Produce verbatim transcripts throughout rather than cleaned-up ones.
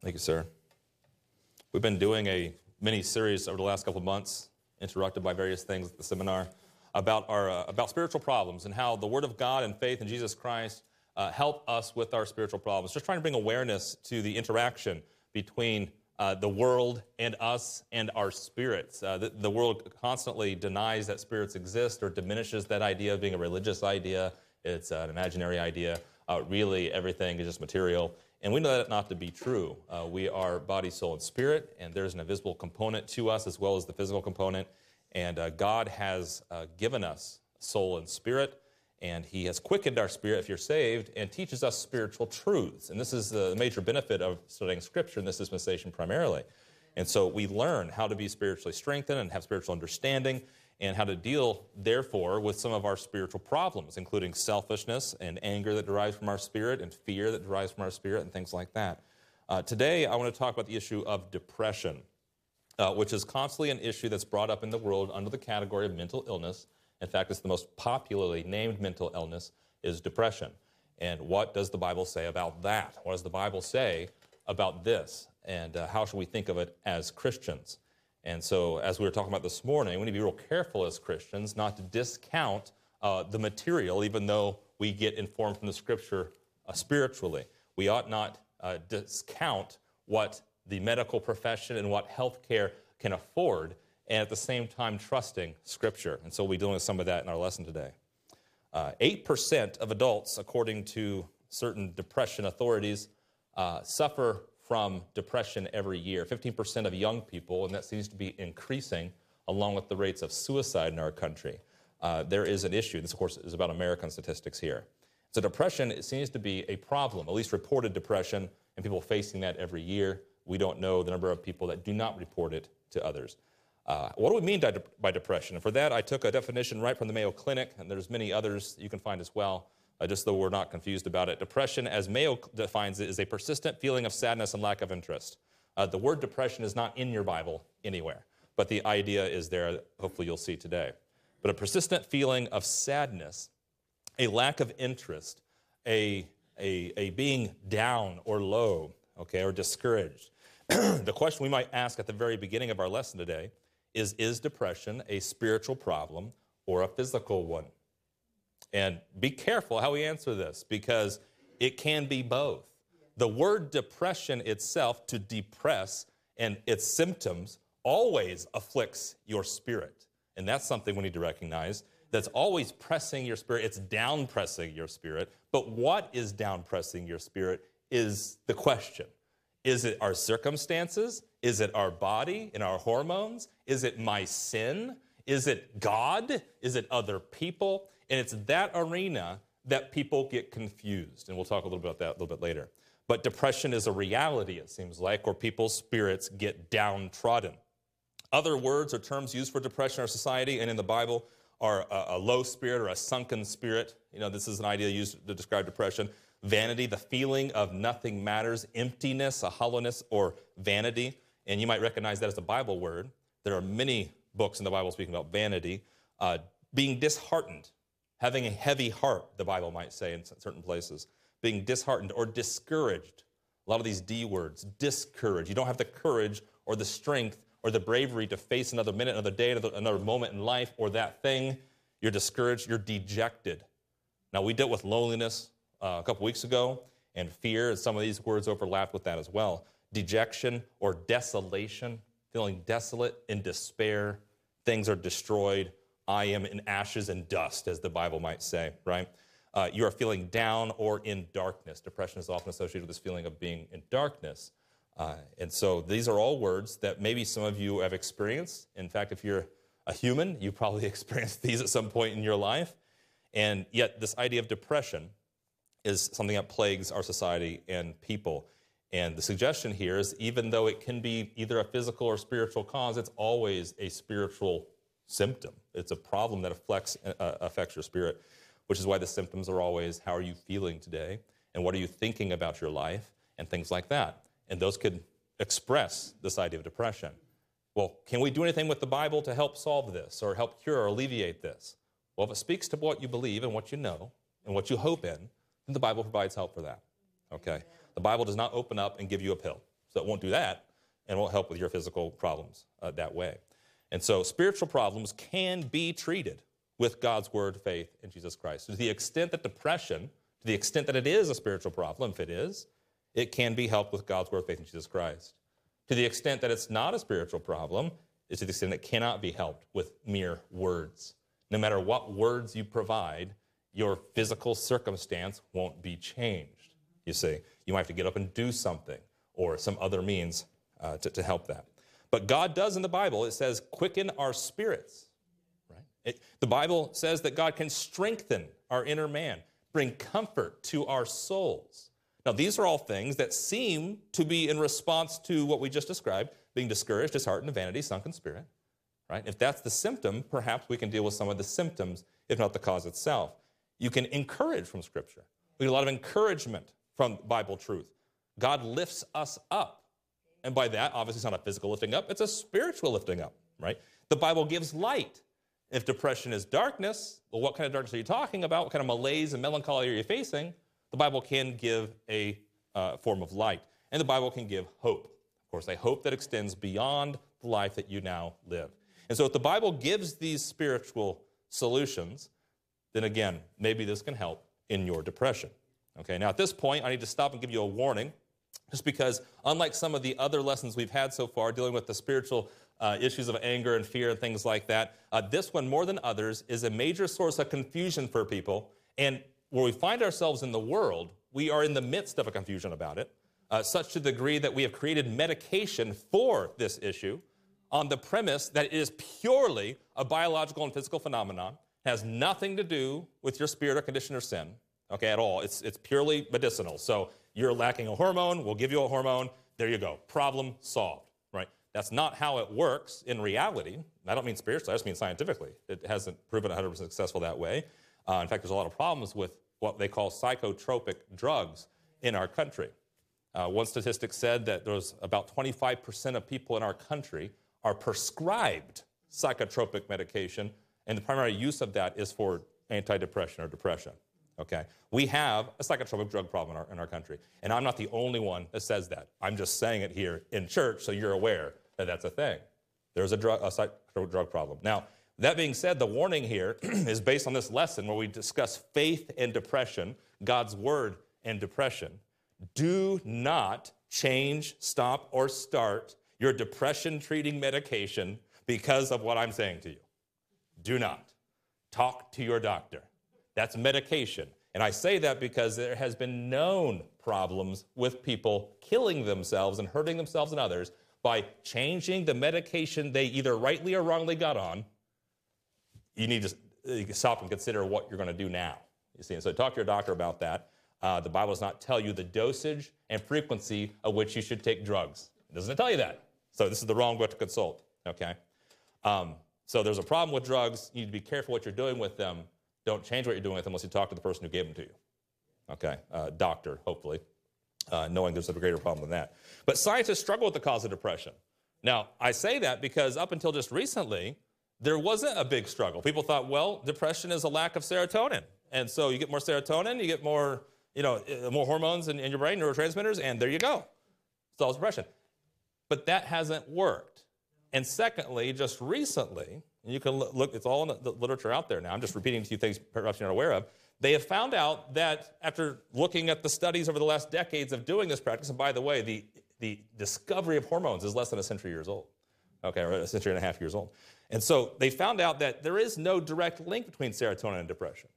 Thank you, sir. We've been doing a mini-series over the last couple of months, interrupted by various things at the seminar, about our uh, about spiritual problems and how the Word of God and faith in Jesus Christ uh, help us with our spiritual problems. Just trying to bring awareness to the interaction between uh, the world and us and our spirits. Uh, the, the world constantly denies that spirits exist or diminishes that idea of being a religious idea. It's uh, an imaginary idea. Uh, really, everything is just material. And we know that not to be true. Uh, we are body, soul, and spirit, and there's an invisible component to us as well as the physical component. And uh, God has uh, given us soul and spirit, and He has quickened our spirit if you're saved and teaches us spiritual truths. And this is the major benefit of studying Scripture in this dispensation primarily. And so we learn how to be spiritually strengthened and have spiritual understanding, and how to deal, therefore, with some of our spiritual problems, including selfishness and anger that derives from our spirit and fear that derives from our spirit and things like that. Uh, today, I want to talk about the issue of depression, uh, which is constantly an issue that's brought up in the world under the category of mental illness. In fact, it's the most popularly named mental illness is depression. And what does the Bible say about that? What does the Bible say about this? And uh, how should we think of it as Christians? And so, as we were talking about this morning, we need to be real careful as Christians not to discount uh, the material, even though we get informed from the Scripture uh, spiritually. We ought not uh, discount what the medical profession and what healthcare can afford, and at the same time trusting Scripture. And so we'll be dealing with some of that in our lesson today. Uh, eight percent of adults, according to certain depression authorities, uh, suffer from depression every year. fifteen percent of young people, and that seems to be increasing along with the rates of suicide in our country. Uh, there is an issue. This, of course, is about American statistics here. So depression, it seems to be a problem, at least reported depression, and people facing that every year. We don't know the number of people that do not report it to others. Uh, what do we mean by, de- by depression? And for that, I took a definition right from the Mayo Clinic, and there's many others you can find as well. Uh, just so we're not confused about it. Depression, as Mayo defines it, is a persistent feeling of sadness and lack of interest. Uh, the word depression is not in your Bible anywhere, but the idea is there. Hopefully you'll see today. But a persistent feeling of sadness, a lack of interest, a, a, a being down or low, okay, or discouraged. The question we might ask at the very beginning of our lesson today is, is depression a spiritual problem or a physical one? And be careful how we answer this, because it can be both. The word depression itself, to depress, and its symptoms always afflicts your spirit. And that's something we need to recognize. That's always pressing your spirit. It's down pressing your spirit. But what is down pressing your spirit is the question. Is it our circumstances? Is it our body and our hormones? Is it my sin? Is it God? Is it other people? And it's that arena that people get confused. And we'll talk a little bit about that a little bit later. But depression is a reality, it seems like, where people's spirits get downtrodden. Other words or terms used for depression in our society and in the Bible are a, a low spirit or a sunken spirit. You know, this is an idea used to describe depression. Vanity, the feeling of nothing matters. Emptiness, a hollowness, or vanity. And you might recognize that as a Bible word. There are many books in the Bible speaking about vanity. Uh, being disheartened. Having a heavy heart, the Bible might say in certain places. Being disheartened or discouraged. A lot of these D words, discouraged. You don't have the courage or the strength or the bravery to face another minute, another day, another, another moment in life or that thing. You're discouraged. You're dejected. Now, we dealt with loneliness uh, a couple weeks ago, and fear, and some of these words overlap with that as well. Dejection or desolation, feeling desolate, in despair. Things are destroyed. I am in ashes and dust, as the Bible might say, right? Uh, you are feeling down or in darkness. Depression is often associated with this feeling of being in darkness. Uh, and so these are all words that maybe some of you have experienced. In fact, if you're a human, you probably experienced these at some point in your life. And yet this idea of depression is something that plagues our society and people. And the suggestion here is, even though it can be either a physical or spiritual cause, it's always a spiritual symptom. It's a problem that affects, uh, affects your spirit, which is why the symptoms are always, how are you feeling today? And what are you thinking about your life? And things like that. And those could express this idea of depression. Well, can we do anything with the Bible to help solve this or help cure or alleviate this? Well, if it speaks to what you believe and what you know and what you hope in, then the Bible provides help for that. Okay? The Bible does not open up and give you a pill. So it won't do that, and won't help with your physical problems uh, that way. And so spiritual problems can be treated with God's word, faith, and Jesus Christ. To the extent that depression, to the extent that it is a spiritual problem, if it is, it can be helped with God's word, faith, and Jesus Christ. To the extent that it's not a spiritual problem, is to the extent it cannot be helped with mere words. No matter what words you provide, your physical circumstance won't be changed. You see, you might have to get up and do something or some other means uh, to, to help that. But God does in the Bible, it says, quicken our spirits. Right? It, the Bible says that God can strengthen our inner man, bring comfort to our souls. Now, these are all things that seem to be in response to what we just described, being discouraged, disheartened, vanity, sunken spirit. Right? If that's the symptom, perhaps we can deal with some of the symptoms, if not the cause itself. You can encourage from Scripture. We get a lot of encouragement from Bible truth. God lifts us up. And by that, obviously, it's not a physical lifting up, it's a spiritual lifting up, right? The Bible gives light. If depression is darkness, well, what kind of darkness are you talking about? What kind of malaise and melancholy are you facing? The Bible can give a uh, form of light. And the Bible can give hope. Of course, a hope that extends beyond the life that you now live. And so if the Bible gives these spiritual solutions, then again, maybe this can help in your depression. Okay, now at this point, I need to stop and give you a warning, just because unlike some of the other lessons we've had so far dealing with the spiritual uh, issues of anger and fear and things like that, uh, this one, more than others, is a major source of confusion for people. And where we find ourselves in the world, we are in the midst of a confusion about it, uh, such to the degree that we have created medication for this issue on the premise that it is purely a biological and physical phenomenon, has nothing to do with your spirit or condition or sin, okay, at all. It's, it's purely medicinal. So you're lacking a hormone, we'll give you a hormone, there you go, problem solved, right? That's not how it works in reality. I don't mean spiritually, I just mean scientifically. It hasn't proven one hundred percent successful that way. Uh, in fact, there's a lot of problems with what they call psychotropic drugs in our country. Uh, one statistic said that there's about twenty-five percent of people in our country are prescribed psychotropic medication, and the primary use of that is for antidepressant or depression. Okay, we have a psychotropic drug problem in our, in our country, and I'm not the only one that says that. I'm just saying it here in church so you're aware that that's a thing. There's a, drug, a psychotropic drug problem. Now, that being said, the warning here is based on this lesson where we discuss faith and depression, God's word and depression. Do not change, stop, or start your depression-treating medication because of what I'm saying to you. Do not. Talk to your doctor. That's medication. And I say that because there has been known problems with people killing themselves and hurting themselves and others by changing the medication they either rightly or wrongly got on. You need to stop and consider what you're going to do now. You see, and so talk to your doctor about that. Uh, the Bible does not tell you the dosage and frequency of which you should take drugs. It doesn't tell you that. So this is the wrong book to consult, okay? Um, so there's a problem with drugs. You need to be careful what you're doing with them. Don't change what you're doing with them unless you talk to the person who gave them to you, okay? Uh, doctor, hopefully, uh, knowing there's a greater problem than that. But scientists struggle with the cause of depression. Now, I say that because up until just recently, there wasn't a big struggle. People thought, well, depression is a lack of serotonin. And so you get more serotonin, you get more, you know, more hormones in, in your brain, neurotransmitters, and there you go. Solves depression. But that hasn't worked. And secondly, just recently, and you can look, it's all in the literature out there now. I'm just repeating a few things perhaps you're not aware of. They have found out that after looking at the studies over the last decades of doing this practice, and by the way, the, the discovery of hormones is less than a century years old, okay, or a century and a half years old. And so they found out that there is no direct link between serotonin and depression.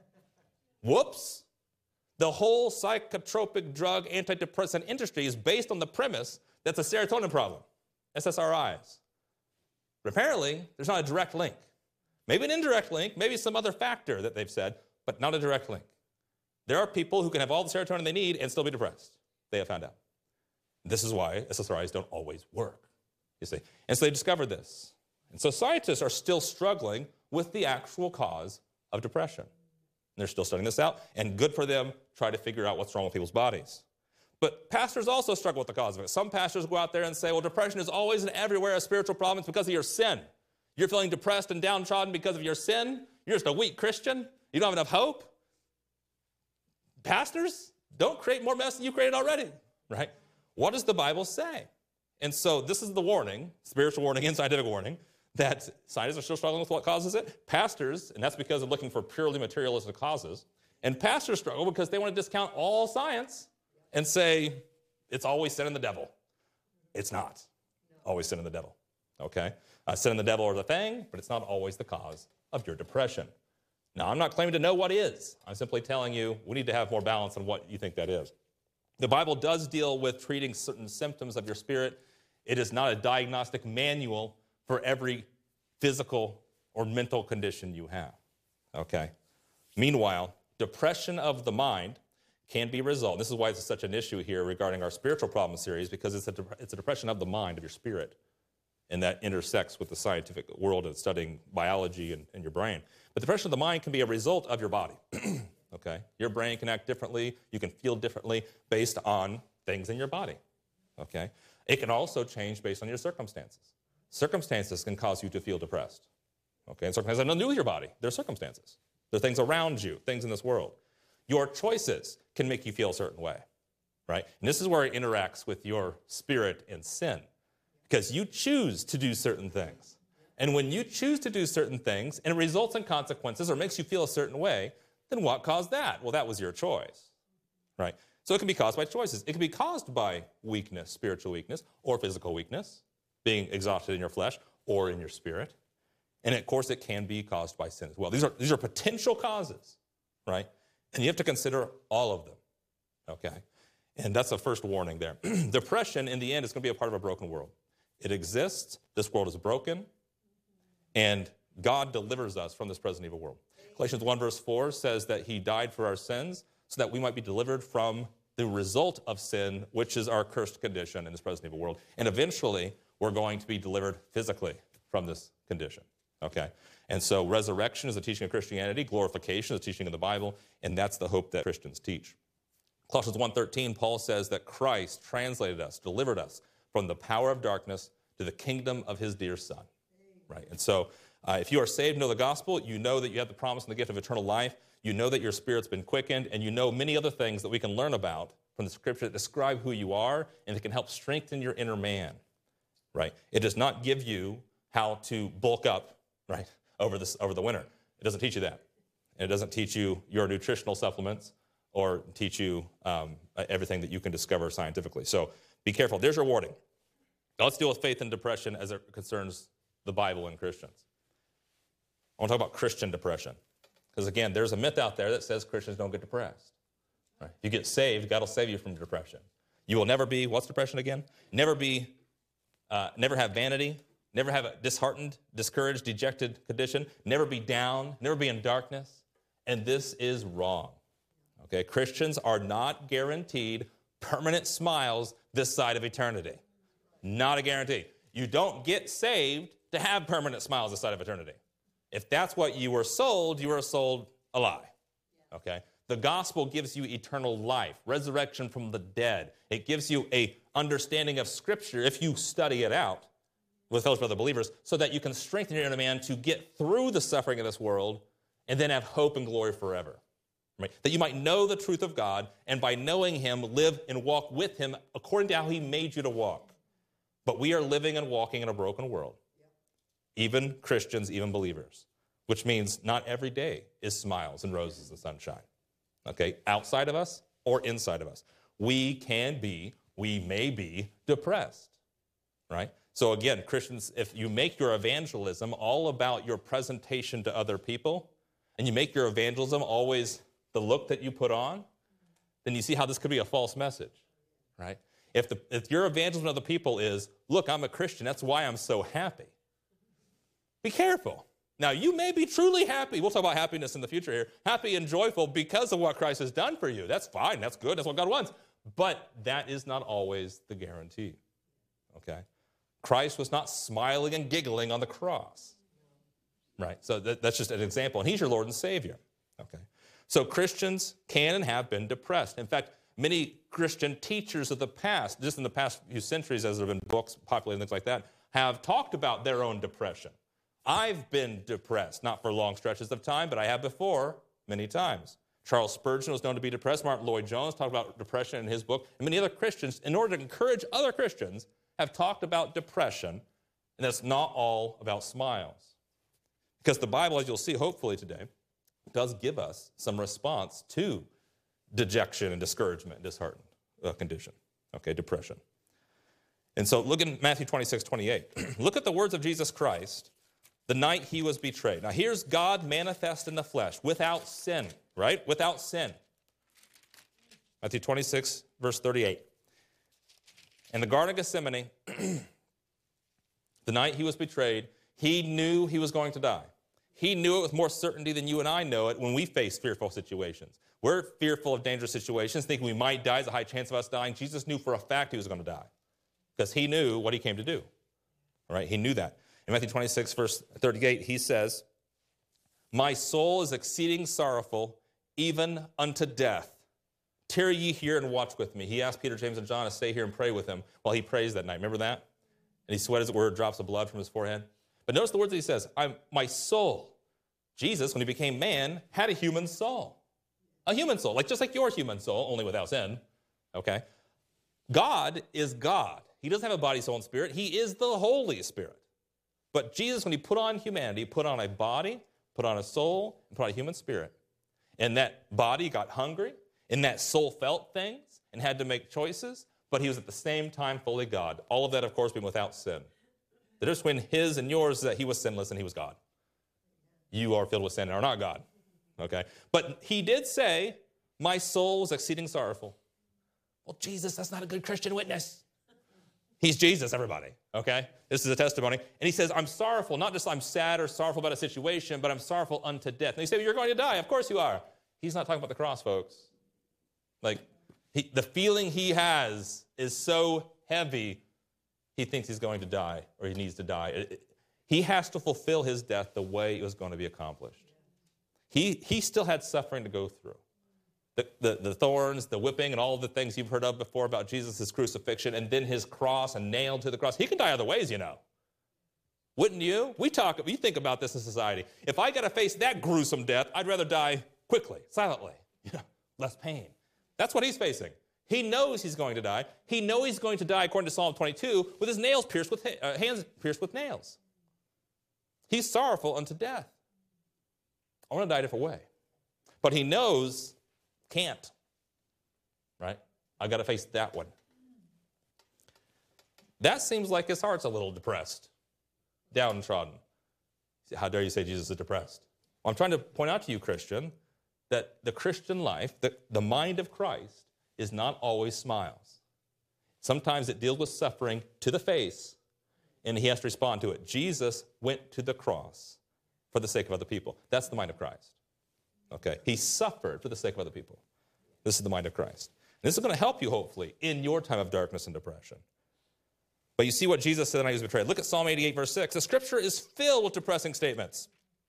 Whoops. The whole psychotropic drug antidepressant industry is based on the premise that's a serotonin problem, S S R Is. But apparently, there's not a direct link. Maybe an indirect link, maybe some other factor that they've said, but not a direct link. There are people who can have all the serotonin they need and still be depressed. They have found out. This is why S S R Is don't always work, you see. And so they discovered this. And so scientists are still struggling with the actual cause of depression. And they're still studying this out, and good for them, try to figure out what's wrong with people's bodies. But pastors also struggle with the cause of it. Some pastors go out there and say, well, depression is always and everywhere a spiritual problem. It's because of your sin. You're feeling depressed and downtrodden because of your sin. You're just a weak Christian. You don't have enough hope. Pastors, don't create more mess than you created already, right? what does the Bible say? And so this is the warning, spiritual warning and scientific warning, that scientists are still struggling with what causes it. Pastors, and that's because of looking for purely materialistic causes, and pastors struggle because they want to discount all science and say, it's always sin and the devil. It's not always sin and the devil, okay? Uh, sin and the devil are the thing, but it's not always the cause of your depression. Now, I'm not claiming to know what is. I'm simply telling you we need to have more balance on what you think that is. The Bible does deal with treating certain symptoms of your spirit. It is not a diagnostic manual for every physical or mental condition you have, okay? Meanwhile, depression of the mind can be resolved. This is why it's such an issue here regarding our spiritual problem series, because it's a, de- it's a depression of the mind, of your spirit, and that intersects with the scientific world of studying biology and, and your brain. But depression of the mind can be a result of your body, okay? Your brain can act differently. You can feel differently based on things in your body, okay? It can also change based on your circumstances. Circumstances can cause you to feel depressed, okay? And circumstances have nothing to do with your body. They're circumstances. They're things around you, things in this world. Your choices can make you feel a certain way, right? And this is where it interacts with your spirit and sin, because you choose to do certain things. And when you choose to do certain things and it results in consequences or makes you feel a certain way, then what caused that? Well, that was your choice, right? So it can be caused by choices. It can be caused by weakness, spiritual weakness, or physical weakness, being exhausted in your flesh or in your spirit. And of course, it can be caused by sin as well. These are, these are potential causes, right? And you have to consider all of them, okay? And that's the first warning there. Depression, in the end, is going to be a part of a broken world. It exists. This world is broken. And God delivers us from this present evil world. Galatians one verse four says that he died for our sins so that we might be delivered from the result of sin, which is our cursed condition in this present evil world. And eventually, we're going to be delivered physically from this condition, okay? And so resurrection is the teaching of Christianity, glorification is the teaching of the Bible, and that's the hope that Christians teach. Colossians one thirteen, Paul says that Christ translated us, delivered us from the power of darkness to the kingdom of his dear Son, right? And so uh, if you are saved, know the gospel, you know that you have the promise and the gift of eternal life, you know that your spirit's been quickened, and you know many other things that we can learn about from the scripture that describe who you are, and that can help strengthen your inner man, right? It does not give you how to bulk up, right, over, this, over the winter. It doesn't teach you that. And it doesn't teach you your nutritional supplements or teach you um, everything that you can discover scientifically. So be careful. There's your warning. Now let's deal with faith and depression as it concerns the Bible and Christians. I want to talk about Christian depression. Because again, there's a myth out there that says Christians don't get depressed. Right? If you get saved, God will save you from depression. You will never be, what's depression again? Never be, uh, never have vanity, never have a disheartened, discouraged, dejected condition, never be down, never be in darkness. And this is wrong. Okay, Christians are not guaranteed permanent smiles this side of eternity. Not a guarantee. You don't get saved to have permanent smiles this side of eternity. If that's what you were sold, you were sold a lie. Okay? The gospel gives you eternal life, resurrection from the dead. It gives you a understanding of Scripture if you study it out with those other believers so that you can strengthen your inner man to get through the suffering of this world and then have hope and glory forever. Right? That you might know the truth of God and by knowing him, live and walk with him according to how he made you to walk. But we are living and walking in a broken world. Even Christians, even believers, which means not every day is smiles and roses and sunshine, okay, outside of us or inside of us. We can be, we may be depressed, right? So again, Christians, if you make your evangelism all about your presentation to other people, and you make your evangelism always the look that you put on, then you see how this could be a false message, right? If, the, if your evangelism to other people is, look, I'm a Christian, that's why I'm so happy. Be careful. Now, you may be truly happy. We'll talk about happiness in the future here. Happy and joyful because of what Christ has done for you. That's fine. That's good. That's what God wants. But that is not always the guarantee, okay? Christ was not smiling and giggling on the cross, right? So that, that's just an example. And he's your Lord and Savior, okay? So Christians can and have been depressed. In fact, many Christian teachers of the past, just in the past few centuries as there have been books populated and things like that, have talked about their own depression. I've been depressed, not for long stretches of time, but I have before many times. Charles Spurgeon was known to be depressed. Martin Lloyd-Jones talked about depression in his book. And many other Christians, in order to encourage other Christians, have talked about depression, and that's not all about smiles. Because the Bible, as you'll see hopefully today, does give us some response to dejection and discouragement and disheartened uh, condition, okay, depression. And so look in Matthew twenty-six, twenty-eight. Look at the words of Jesus Christ the night he was betrayed. Now here's God manifest in the flesh, without sin, right? Without sin. Matthew twenty-six, verse thirty-eight. In the Garden of Gethsemane, the night he was betrayed, he knew he was going to die. He knew it with more certainty than you and I know it when we face fearful situations. We're fearful of dangerous situations, thinking we might die. There's a high chance of us dying. Jesus knew for a fact he was going to die because he knew what he came to do. All right? He knew that. In Matthew twenty-six, verse thirty-eight, he says, "My soul is exceeding sorrowful, even unto death. Tarry ye here and watch with me." He asked Peter, James, and John to stay here and pray with him while he prays that night. Remember that? And he sweat as it were, drops of blood from his forehead. But notice the words that he says, I'm, my soul. Jesus, when he became man, had a human soul. A human soul, like just like your human soul, only without sin. Okay? God is God. He doesn't have a body, soul, and spirit. He is the Holy Spirit. But Jesus, when he put on humanity, put on a body, put on a soul, and put on a human spirit. And that body got hungry, and that soul felt things and had to make choices, but he was at the same time fully God. All of that, of course, being without sin. The difference between his and yours is that he was sinless and he was God. You are filled with sin and are not God. Okay? But he did say, my soul was exceeding sorrowful. Well, Jesus, that's not a good Christian witness. He's Jesus, everybody. Okay? This is a testimony. And he says, I'm sorrowful, not just I'm sad or sorrowful about a situation, but I'm sorrowful unto death. And you say, well, you're going to die. Of course you are. He's not talking about the cross, folks. Like, he, the feeling he has is so heavy, he thinks he's going to die or he needs to die. It, it, he has to fulfill his death the way it was going to be accomplished. He, he still had suffering to go through. The, the, the thorns, the whipping, and all the things you've heard of before about Jesus' crucifixion, and then his cross and nailed to the cross. He could die other ways, you know. Wouldn't you? We talk, we think about this in society. If I got to face that gruesome death, I'd rather die quickly, silently, you know, less pain. That's what he's facing. He knows he's going to die. He knows he's going to die, according to Psalm twenty-two, with his nails pierced with uh, hands pierced with nails. He's sorrowful unto death. I want to die a different way. But he knows, can't. Right? I got to face that one. That seems like his heart's a little depressed, downtrodden. How dare you say Jesus is depressed? Well, I'm trying to point out to you, Christian, that the Christian life, the, the mind of Christ, is not always smiles. Sometimes it deals with suffering to the face, and he has to respond to it. Jesus went to the cross for the sake of other people. That's the mind of Christ. Okay? He suffered for the sake of other people. This is the mind of Christ. And this is going to help you, hopefully, in your time of darkness and depression. But you see what Jesus said when he was betrayed. Look at Psalm eighty-eight, verse six. The scripture is filled with depressing statements.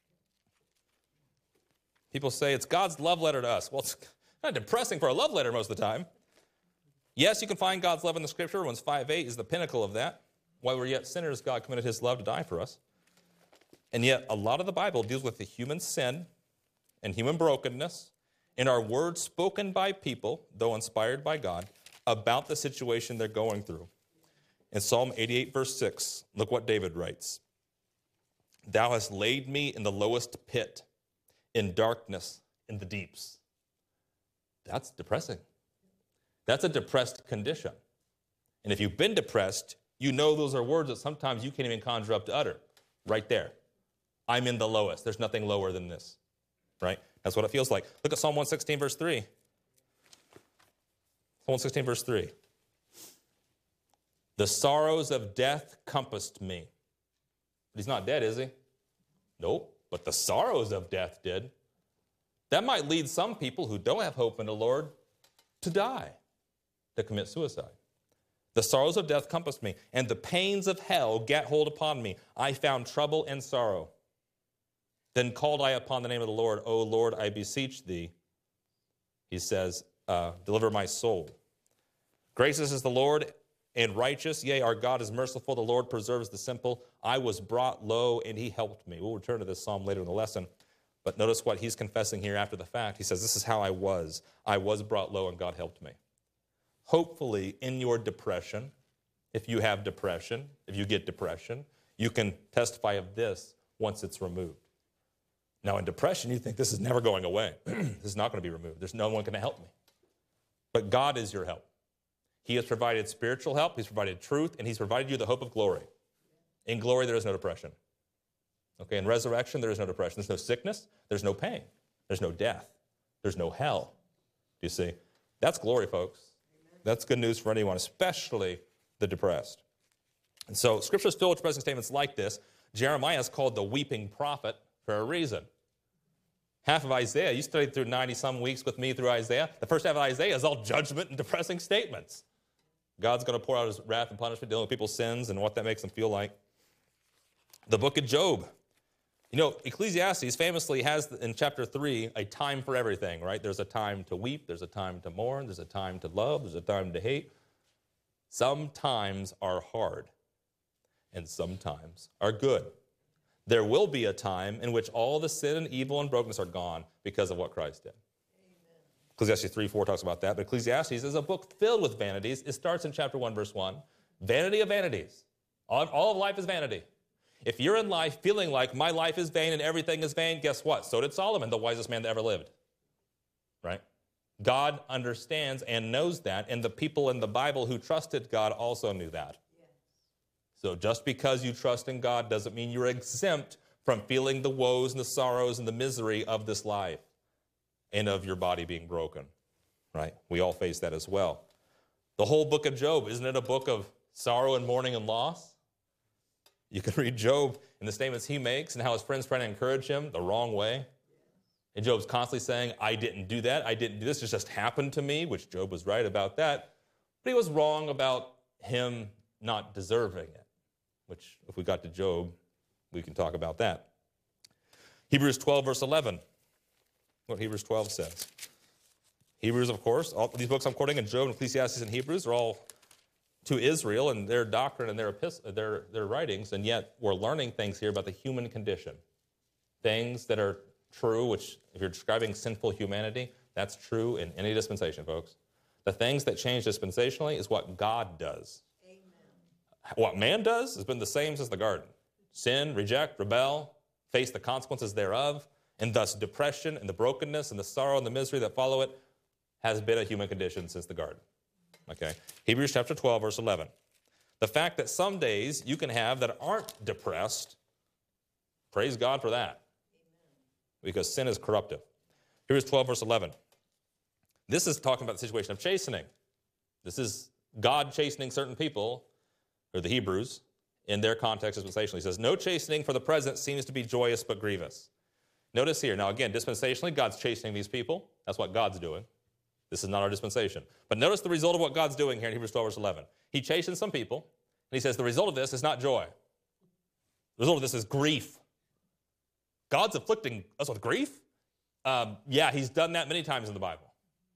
People say it's God's love letter to us. Well, it's kind of depressing for a love letter most of the time. Yes, you can find God's love in the scripture. Romans five eight is the pinnacle of that. While we're yet sinners, God committed his love to die for us. And yet, a lot of the Bible deals with the human sin and human brokenness and our words spoken by people, though inspired by God, about the situation they're going through. In Psalm eighty-eight, verse six, look what David writes. Thou hast laid me in the lowest pit, in darkness, in the deeps. That's depressing. That's a depressed condition. And if you've been depressed, you know those are words that sometimes you can't even conjure up to utter. Right there. I'm in the lowest. There's nothing lower than this. Right? That's what it feels like. Look at Psalm one sixteen, verse three. Psalm one sixteen, verse three. The sorrows of death compassed me. But he's not dead, is he? Nope. But the sorrows of death did. That might lead some people who don't have hope in the Lord to die, to commit suicide. The sorrows of death compassed me, and the pains of hell gat hold upon me. I found trouble and sorrow. Then called I upon the name of the Lord. O Lord, I beseech thee. He says, uh, deliver my soul. Gracious is the Lord and righteous. Yea, our God is merciful. The Lord preserves the simple. I was brought low, and he helped me. We'll return to this psalm later in the lesson. But notice what he's confessing here after the fact. He says, this is how I was. I was brought low and God helped me. Hopefully, in your depression, if you have depression, if you get depression, you can testify of this once it's removed. Now, in depression, you think this is never going away. This is not going to be removed. There's no one going to help me. But God is your help. He has provided spiritual help. He's provided truth, and he's provided you the hope of glory. In glory, there is no depression. Okay, in resurrection, there is no depression. There's no sickness. There's no pain. There's no death. There's no hell. Do you see? That's glory, folks. That's good news for anyone, especially the depressed. And so Scripture is filled with depressing statements like this. Jeremiah is called the weeping prophet for a reason. Half of Isaiah, you studied through ninety-some weeks with me through Isaiah. The first half of Isaiah is all judgment and depressing statements. God's going to pour out his wrath and punishment, dealing with people's sins and what that makes them feel like. The book of Job. You know, Ecclesiastes famously has, in chapter three, a time for everything, right? There's a time to weep. There's a time to mourn. There's a time to love. There's a time to hate. Some times are hard, and sometimes are good. There will be a time in which all the sin and evil and brokenness are gone because of what Christ did. Amen. Ecclesiastes three four talks about that, but Ecclesiastes is a book filled with vanities. It starts in chapter one, verse one. Vanity of vanities. All, all of life is vanity. If you're in life feeling like my life is vain and everything is vain, guess what? So did Solomon, the wisest man that ever lived. Right? God understands and knows that, and the people in the Bible who trusted God also knew that. Yes. So just because you trust in God doesn't mean you're exempt from feeling the woes and the sorrows and the misery of this life and of your body being broken. Right? We all face that as well. The whole book of Job, isn't it a book of sorrow and mourning and loss? You can read Job and the statements he makes and how his friends try to encourage him the wrong way. And Job's constantly saying, I didn't do that. I didn't do this. It just happened to me, which Job was right about that. But he was wrong about him not deserving it, which if we got to Job, we can talk about that. Hebrews twelve, verse eleven. What Hebrews twelve says. Hebrews, of course, all these books I'm quoting in Job and Ecclesiastes and Hebrews are all to Israel and their doctrine and their, epist- their, their writings, and yet we're learning things here about the human condition. Things that are true, which if you're describing sinful humanity, that's true in any dispensation, folks. The things that change dispensationally is what God does. Amen. What man does has been the same since the garden. Sin, reject, rebel, face the consequences thereof, and thus depression and the brokenness and the sorrow and the misery that follow it has been a human condition since the garden. Okay, Hebrews chapter twelve, verse eleven. The fact that some days you can have that aren't depressed, praise God for that. Because sin is corruptive. Hebrews twelve, verse eleven. This is talking about the situation of chastening. This is God chastening certain people, or the Hebrews, in their context dispensationally. He says, no chastening for the present seems to be joyous but grievous. Notice here, now again, dispensationally, God's chastening these people. That's what God's doing. This is not our dispensation. But notice the result of what God's doing here in Hebrews twelve, verse eleven. He chastens some people, and he says the result of this is not joy. The result of this is grief. God's afflicting us with grief? Um, yeah, he's done that many times in the Bible.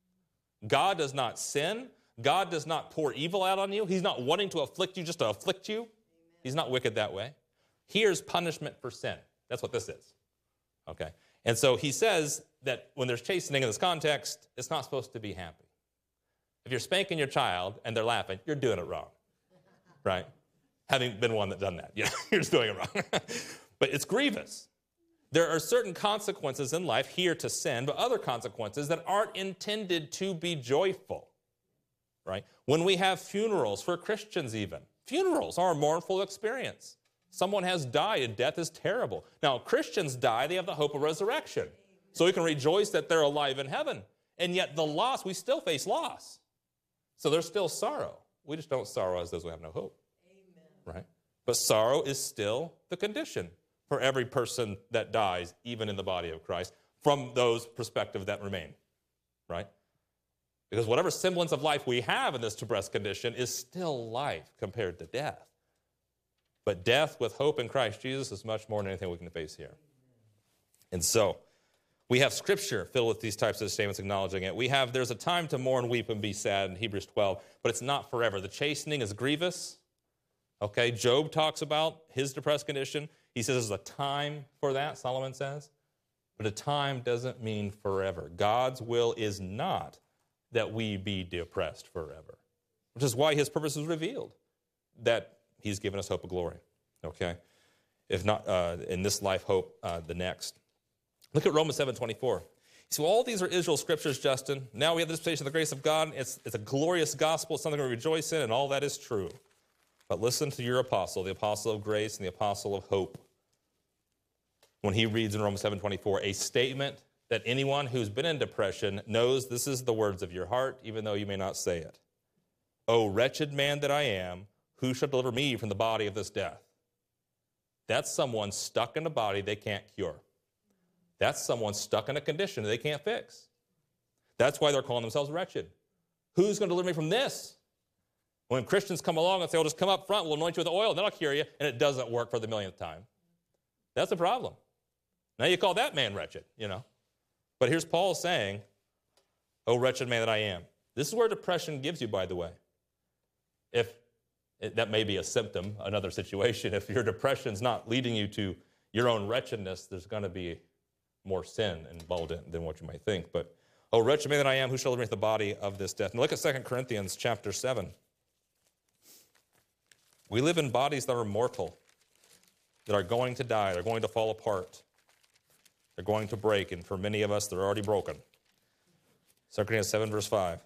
God does not sin. God does not pour evil out on you. He's not wanting to afflict you just to afflict you. Amen. He's not wicked that way. Here's punishment for sin. That's what this is. Okay? And so he says that when there's chastening in this context, it's not supposed to be happy. If you're spanking your child and they're laughing, you're doing it wrong, right? Having been one that done that, yeah, you're just doing it wrong. But it's grievous. There are certain consequences in life here to sin, but other consequences that aren't intended to be joyful, right? When we have funerals for Christians even, funerals are a mournful experience. Someone has died, and death is terrible. Now, Christians die, they have the hope of resurrection. So we can rejoice that they're alive in heaven. And yet the loss, we still face loss. So there's still sorrow. We just don't sorrow as those who have no hope. Amen. Right? But sorrow is still the condition for every person that dies, even in the body of Christ, from those perspectives that remain. Right? Because whatever semblance of life we have in this depressed condition is still life compared to death. But death with hope in Christ Jesus is much more than anything we can face here. And so, we have Scripture filled with these types of statements acknowledging it. We have, there's a time to mourn, weep, and be sad in Hebrews twelve, but it's not forever. The chastening is grievous. Okay, Job talks about his depressed condition. He says there's a time for that, Solomon says. But a time doesn't mean forever. God's will is not that we be depressed forever, which is why his purpose is revealed, that he's given us hope of glory, okay? If not uh, in this life, hope uh, the next. Look at Romans seven twenty-four. So all these are Israel scriptures, Justin. Now we have the dispensation of the grace of God. It's, it's a glorious gospel. It's something to rejoice in, and all that is true. But listen to your apostle, the apostle of grace and the apostle of hope, when he reads in Romans seven twenty-four, a statement that anyone who's been in depression knows this is the words of your heart, even though you may not say it. O wretched man that I am, who shall deliver me from the body of this death? That's someone stuck in a body they can't cure. That's someone stuck in a condition they can't fix. That's why they're calling themselves wretched. Who's going to deliver me from this? When Christians come along and say, "Well, just come up front, we'll anoint you with oil, and that'll cure you," and it doesn't work for the millionth time. That's the problem. Now you call that man wretched, you know. But here's Paul saying, "O wretched man that I am." This is where depression gives you, by the way. If it, that may be a symptom, another situation. If your depression's not leading you to your own wretchedness, there's going to be more sin involved in than what you might think. But, "O wretched man that I am, who shall deliver me from the body of this death?" And look at Second Corinthians chapter seven. We live in bodies that are mortal, that are going to die, they're going to fall apart, they're going to break, and for many of us, they're already broken. Second Corinthians seven, verse five.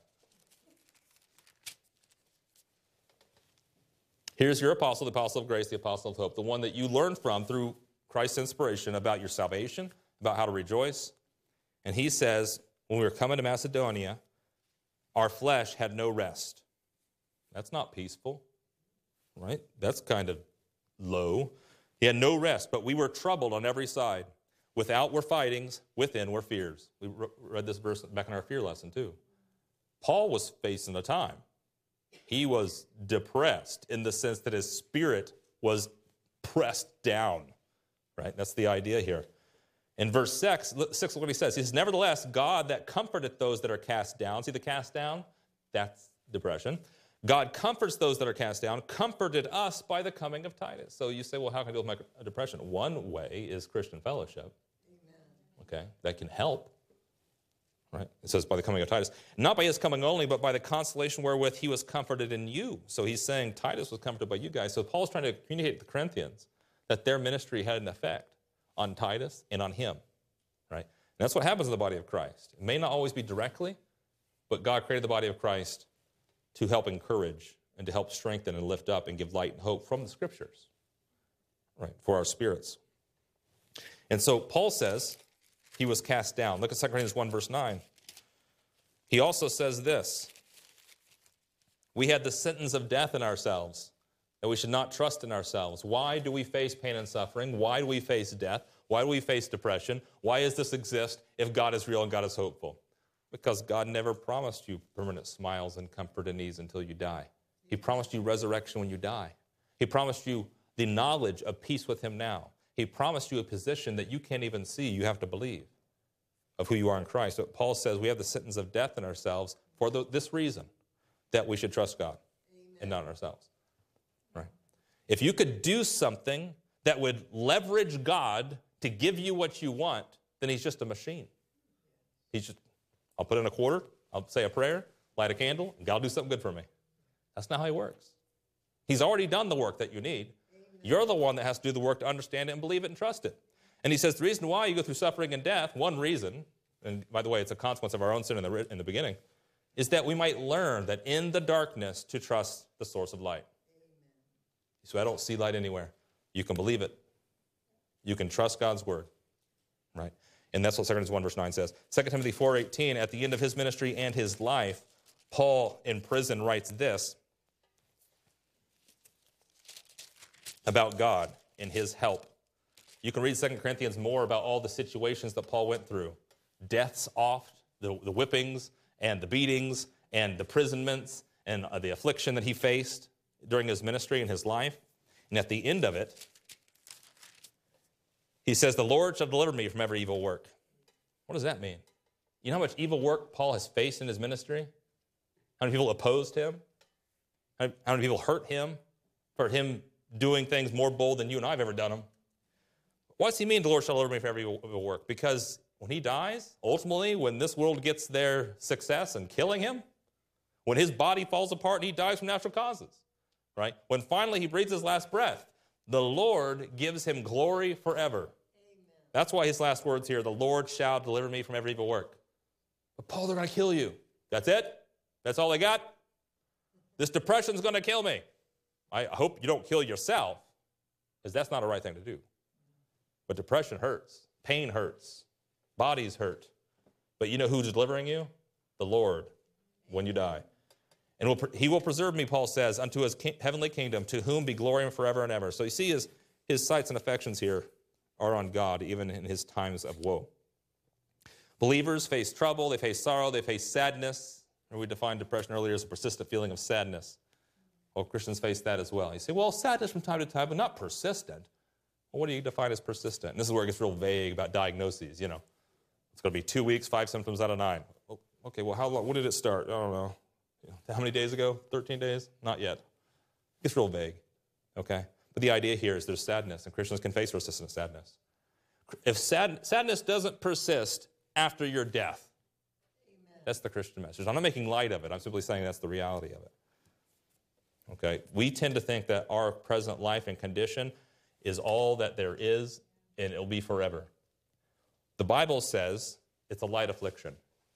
Here's your apostle, the apostle of grace, the apostle of hope, the one that you learned from through Christ's inspiration about your salvation, about how to rejoice. And he says, when we were coming to Macedonia, our flesh had no rest. That's not peaceful, right? That's kind of low. He had no rest, but we were troubled on every side. Without were fightings, within were fears. We read this verse back in our fear lesson too. Paul was facing a time. He was depressed in the sense that his spirit was pressed down, right? That's the idea here. In verse six, six, look what he says. He says, "Nevertheless, God that comforteth those that are cast down." See the cast down? That's depression. "God comforts those that are cast down, comforted us by the coming of Titus." So you say, well, how can I deal with my depression? One way is Christian fellowship. Amen. Okay, that can help. Right? It says, by the coming of Titus. "Not by his coming only, but by the consolation wherewith he was comforted in you." So he's saying Titus was comforted by you guys. So Paul's trying to communicate to the Corinthians that their ministry had an effect on Titus and on him. Right? And that's what happens in the body of Christ. It may not always be directly, but God created the body of Christ to help encourage and to help strengthen and lift up and give light and hope from the Scriptures, right, for our spirits. And so Paul says he was cast down. Look at Second Corinthians one, verse nine. He also says this, "We had the sentence of death in ourselves, that we should not trust in ourselves." Why do we face pain and suffering? Why do we face death? Why do we face depression? Why does this exist if God is real and God is hopeful? Because God never promised you permanent smiles and comfort and ease until you die. He promised you resurrection when you die. He promised you the knowledge of peace with him now. He promised you a position that you can't even see, you have to believe, of who you are in Christ. But Paul says we have the sentence of death in ourselves for the, this reason, that we should trust God. Amen. And not ourselves. Right? If you could do something that would leverage God to give you what you want, then he's just a machine. He's just, I'll put in a quarter, I'll say a prayer, light a candle, and God will do something good for me. That's not how he works. He's already done the work that you need. Amen. You're the one that has to do the work to understand it and believe it and trust it. And he says the reason why you go through suffering and death, one reason, and by the way, it's a consequence of our own sin in the, in the beginning, is that we might learn that in the darkness to trust the source of light. Amen. So I don't see light anywhere. You can believe it. You can trust God's word, right? And that's what Second Corinthians one, verse nine says. Second Timothy four eighteen, at the end of his ministry and his life, Paul in prison writes this about God and his help. You can read Second Corinthians more about all the situations that Paul went through. Deaths oft, the, the whippings and the beatings and the imprisonments and uh, the affliction that he faced during his ministry and his life. And at the end of it, he says, "The Lord shall deliver me from every evil work." What does that mean? You know how much evil work Paul has faced in his ministry? How many people opposed him? How many people hurt him for him doing things more bold than you and I have ever done them? What does he mean, the Lord shall deliver me from every evil work? Because when he dies, ultimately, when this world gets their success in killing him, when his body falls apart and he dies from natural causes, right? When finally he breathes his last breath, the Lord gives him glory forever. Amen. That's why his last words here, the Lord shall deliver me from every evil work. But Paul, they're going to kill you. That's it? That's all they got? This depression's going to kill me. I hope you don't kill yourself, because that's not a right thing to do. But depression hurts. Pain hurts. Bodies hurt. But you know who's delivering you? The Lord, when you die. And will, he will preserve me, Paul says, unto his ki- heavenly kingdom, to whom be glory forever and ever. So you see his, his sights and affections here are on God, even in his times of woe. Believers face trouble, they face sorrow, they face sadness. We defined depression earlier as a persistent feeling of sadness. Well, Christians face that as well. You say, well, sadness from time to time, but not persistent. Well, what do you define as persistent? And this is where it gets real vague about diagnoses, you know. It's going to be two weeks, five symptoms out of nine. Well, okay, well, how long? When did it start? I don't know. How many days ago? thirteen days? Not yet. It gets real vague, okay? But the idea here is there's sadness, and Christians can face persistent sadness. If sad, sadness doesn't persist after your death, amen, that's the Christian message. I'm not making light of it. I'm simply saying that's the reality of it. Okay? We tend to think that our present life and condition is all that there is, and it'll be forever. The Bible says it's a light affliction.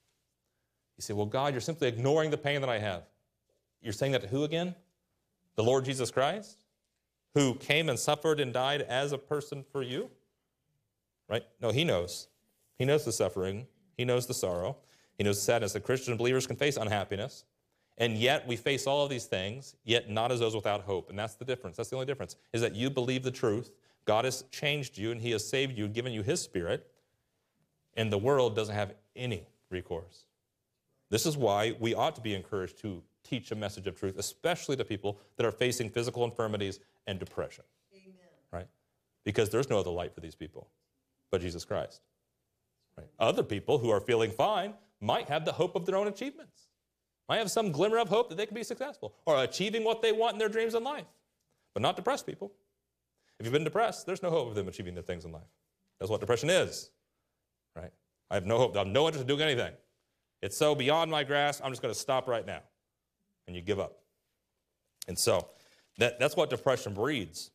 You say, well, God, you're simply ignoring the pain that I have. You're saying that to who again? The Lord Jesus Christ, who came and suffered and died as a person for you? Right? No, he knows. He knows the suffering. He knows the sorrow. He knows the sadness. The Christian believers can face unhappiness, and yet we face all of these things, yet not as those without hope. And that's the difference. That's the only difference, is that you believe the truth. God has changed you, and he has saved you, given you his Spirit, and the world doesn't have any recourse. This is why we ought to be encouraged to teach a message of truth, especially to people that are facing physical infirmities and depression. Amen. Right? Because there's no other light for these people but Jesus Christ. Right? Other people who are feeling fine might have the hope of their own achievements, might have some glimmer of hope that they can be successful or achieving what they want in their dreams in life, but not depressed people. If you've been depressed, there's no hope of them achieving their things in life. That's what depression is. Right? I have no hope. I have no interest in doing anything. It's so beyond my grasp, I'm just going to stop right now. And you give up. And so that, that's what depression breeds.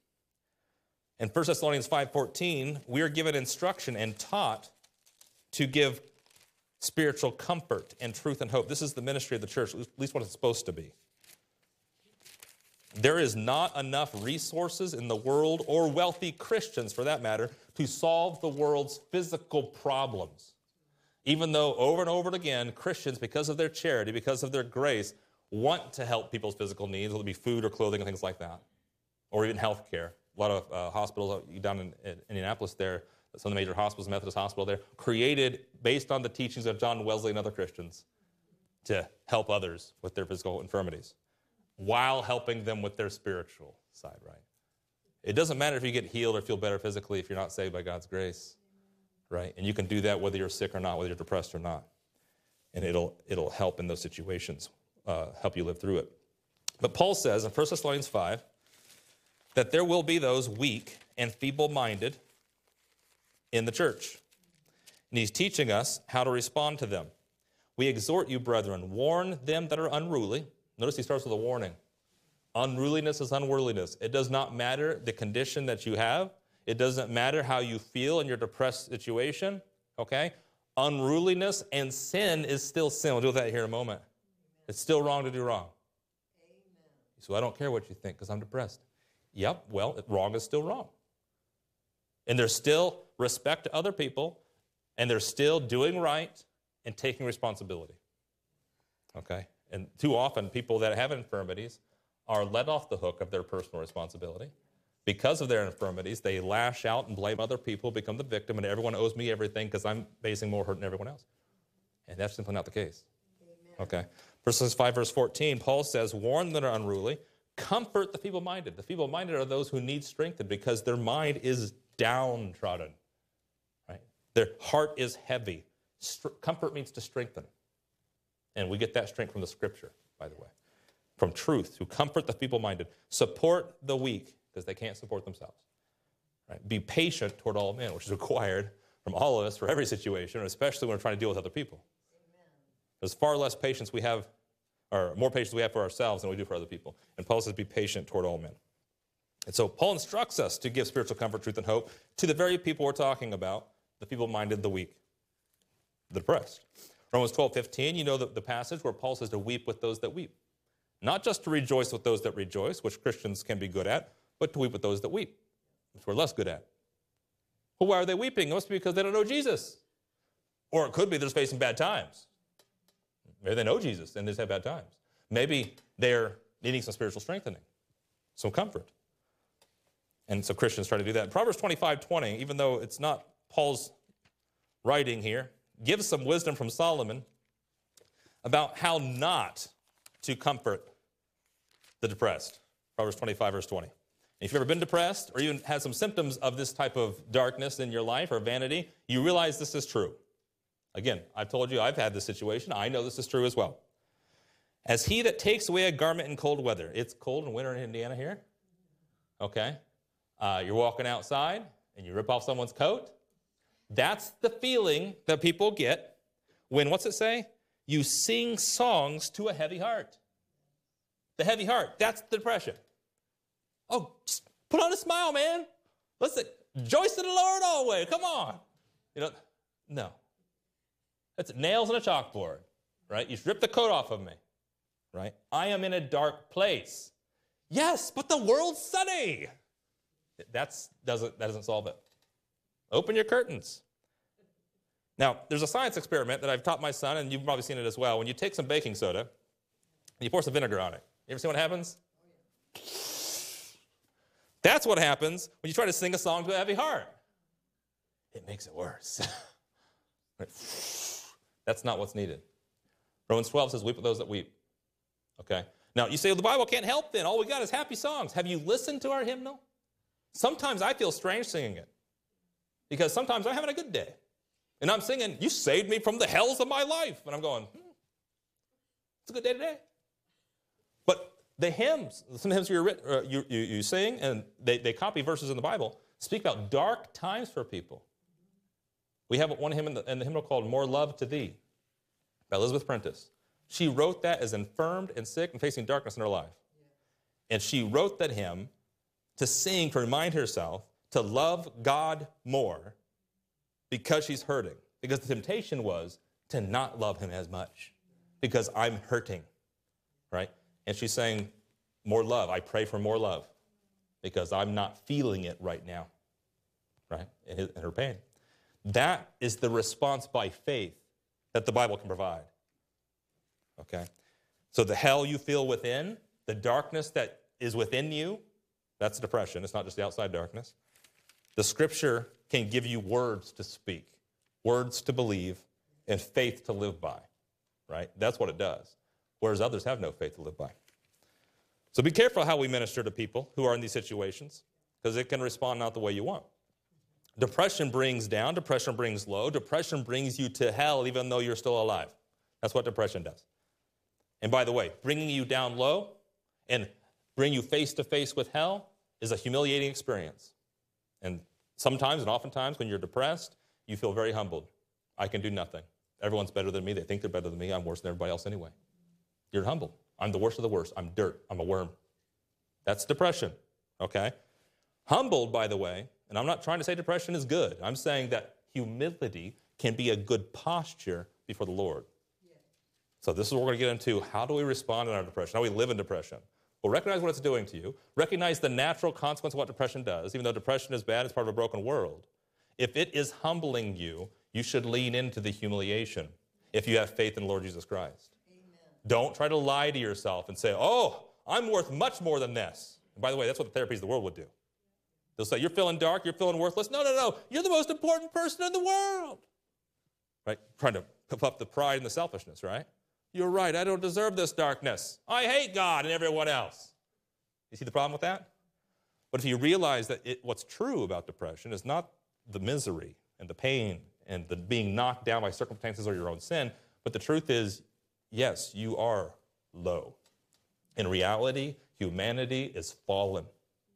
In First Thessalonians five fourteen, we are given instruction and taught to give spiritual comfort and truth and hope. This is the ministry of the church, at least what it's supposed to be. There is not enough resources in the world, or wealthy Christians for that matter, to solve the world's physical problems. Even though over and over again, Christians, because of their charity, because of their grace, want to help people's physical needs, whether it be food or clothing and things like that, or even health care. A lot of uh, hospitals down in, in Indianapolis there, some of the major hospitals, Methodist Hospital there, created based on the teachings of John Wesley and other Christians to help others with their physical infirmities while helping them with their spiritual side, right? It doesn't matter if you get healed or feel better physically if you're not saved by God's grace. Right? And you can do that whether you're sick or not, whether you're depressed or not. And it'll, it'll help in those situations, uh, help you live through it. But Paul says in First Thessalonians five that there will be those weak and feeble-minded in the church. And he's teaching us how to respond to them. We exhort you, brethren, warn them that are unruly. Notice he starts with a warning. Unruliness is unworldliness. It does not matter the condition that you have. It doesn't matter how you feel in your depressed situation, okay? Unruliness and sin is still sin. We'll deal with that here in a moment. It's still wrong to do wrong. Amen. So I don't care what you think because I'm depressed. Yep, well, wrong is still wrong. And there's still respect to other people, and they're still doing right and taking responsibility, okay? And too often, people that have infirmities are let off the hook of their personal responsibility. Because of their infirmities, they lash out and blame other people, become the victim, and everyone owes me everything because I'm facing more hurt than everyone else. And that's simply not the case. Amen. Okay. Verses five, verse fourteen, Paul says, warn them that are unruly, comfort the feeble-minded. The feeble-minded are those who need strengthened because their mind is downtrodden. Right? Their heart is heavy. Str- comfort means to strengthen. And we get that strength from the Scripture, by the way. From truth, to comfort the feeble-minded. Support the weak, because they can't support themselves. Right? Be patient toward all men, which is required from all of us for every situation, especially when we're trying to deal with other people. Amen. There's far less patience we have, or more patience we have for ourselves than we do for other people. And Paul says, be patient toward all men. And so Paul instructs us to give spiritual comfort, truth, and hope to the very people we're talking about, the feeble-minded, the weak, the depressed. Romans twelve fifteen, you know the, the passage where Paul says to weep with those that weep. Not just to rejoice with those that rejoice, which Christians can be good at, but to weep with those that weep, which we're less good at. Well, why are they weeping? It must be because they don't know Jesus. Or it could be they're just facing bad times. Maybe they know Jesus and they just have bad times. Maybe they're needing some spiritual strengthening, some comfort. And so Christians try to do that. Proverbs twenty-five twenty, even though it's not Paul's writing here, gives some wisdom from Solomon about how not to comfort the depressed. Proverbs twenty-five, verse twenty. If you've ever been depressed or even had some symptoms of this type of darkness in your life or vanity, you realize this is true. Again, I've told you I've had this situation. I know this is true as well. As he that takes away a garment in cold weather. It's cold in winter in Indiana here. Okay. Uh, you're walking outside and you rip off someone's coat. That's the feeling that people get when, what's it say? You sing songs to a heavy heart. The heavy heart, that's the depression. Oh, just put on a smile, man. Listen, rejoice in the Lord always. Come on. You know, no. That's nails on a chalkboard, right? You rip the coat off of me, right? I am in a dark place. Yes, but the world's sunny. That's, doesn't, that doesn't solve it. Open your curtains. Now, there's a science experiment that I've taught my son, and you've probably seen it as well. When you take some baking soda and you pour some vinegar on it, you ever see what happens? That's what happens when you try to sing a song to a heavy heart. It makes it worse. That's not what's needed. Romans twelve says, weep with those that weep. Okay? Now, you say, well, the Bible can't help then. All we got is happy songs. Have you listened to our hymnal? Sometimes I feel strange singing it because sometimes I'm having a good day. And I'm singing, you saved me from the hells of my life. And I'm going, hmm, it's a good day today. But the hymns, some hymns you, uh, you, you, you sing, and they, they copy verses in the Bible, speak about dark times for people. We have one hymn in the, in the hymnal called More Love to Thee by Elizabeth Prentice. She wrote that as infirmed and sick and facing darkness in her life. And she wrote that hymn to sing, to remind herself to love God more because she's hurting. Because the temptation was to not love him as much because I'm hurting, right? And she's saying, more love. I pray for more love because I'm not feeling it right now, right, in, his, in her pain. That is the response by faith that the Bible can provide, okay? So the hell you feel within, the darkness that is within you, that's depression. It's not just the outside darkness. The Scripture can give you words to speak, words to believe, and faith to live by, right? That's what it does, whereas others have no faith to live by. So be careful how we minister to people who are in these situations because it can respond not the way you want. Depression brings down. Depression brings low. Depression brings you to hell even though you're still alive. That's what depression does. And by the way, bringing you down low and bring you face-to-face with hell is a humiliating experience. And sometimes and oftentimes when you're depressed, you feel very humbled. I can do nothing. Everyone's better than me. They think they're better than me. I'm worse than everybody else anyway. You're humbled. I'm the worst of the worst. I'm dirt. I'm a worm. That's depression, okay? Humbled, by the way, and I'm not trying to say depression is good. I'm saying that humility can be a good posture before the Lord. Yeah. So this is what we're going to get into. How do we respond in our depression? How do we live in depression? Well, recognize what it's doing to you. Recognize the natural consequence of what depression does. Even though depression is bad, it's part of a broken world. If it is humbling you, you should lean into the humiliation if you have faith in the Lord Jesus Christ. Amen. Don't try to lie to yourself and say, oh, I'm worth much more than this. And by the way, that's what the therapies of the world would do. They'll say, you're feeling dark, you're feeling worthless. No, no, no, you're the most important person in the world. Right? Trying to puff up the pride and the selfishness, right? You're right, I don't deserve this darkness. I hate God and everyone else. You see the problem with that? But if you realize that it, what's true about depression is not the misery and the pain and the being knocked down by circumstances or your own sin, but the truth is, yes, you are low. In reality, humanity is fallen.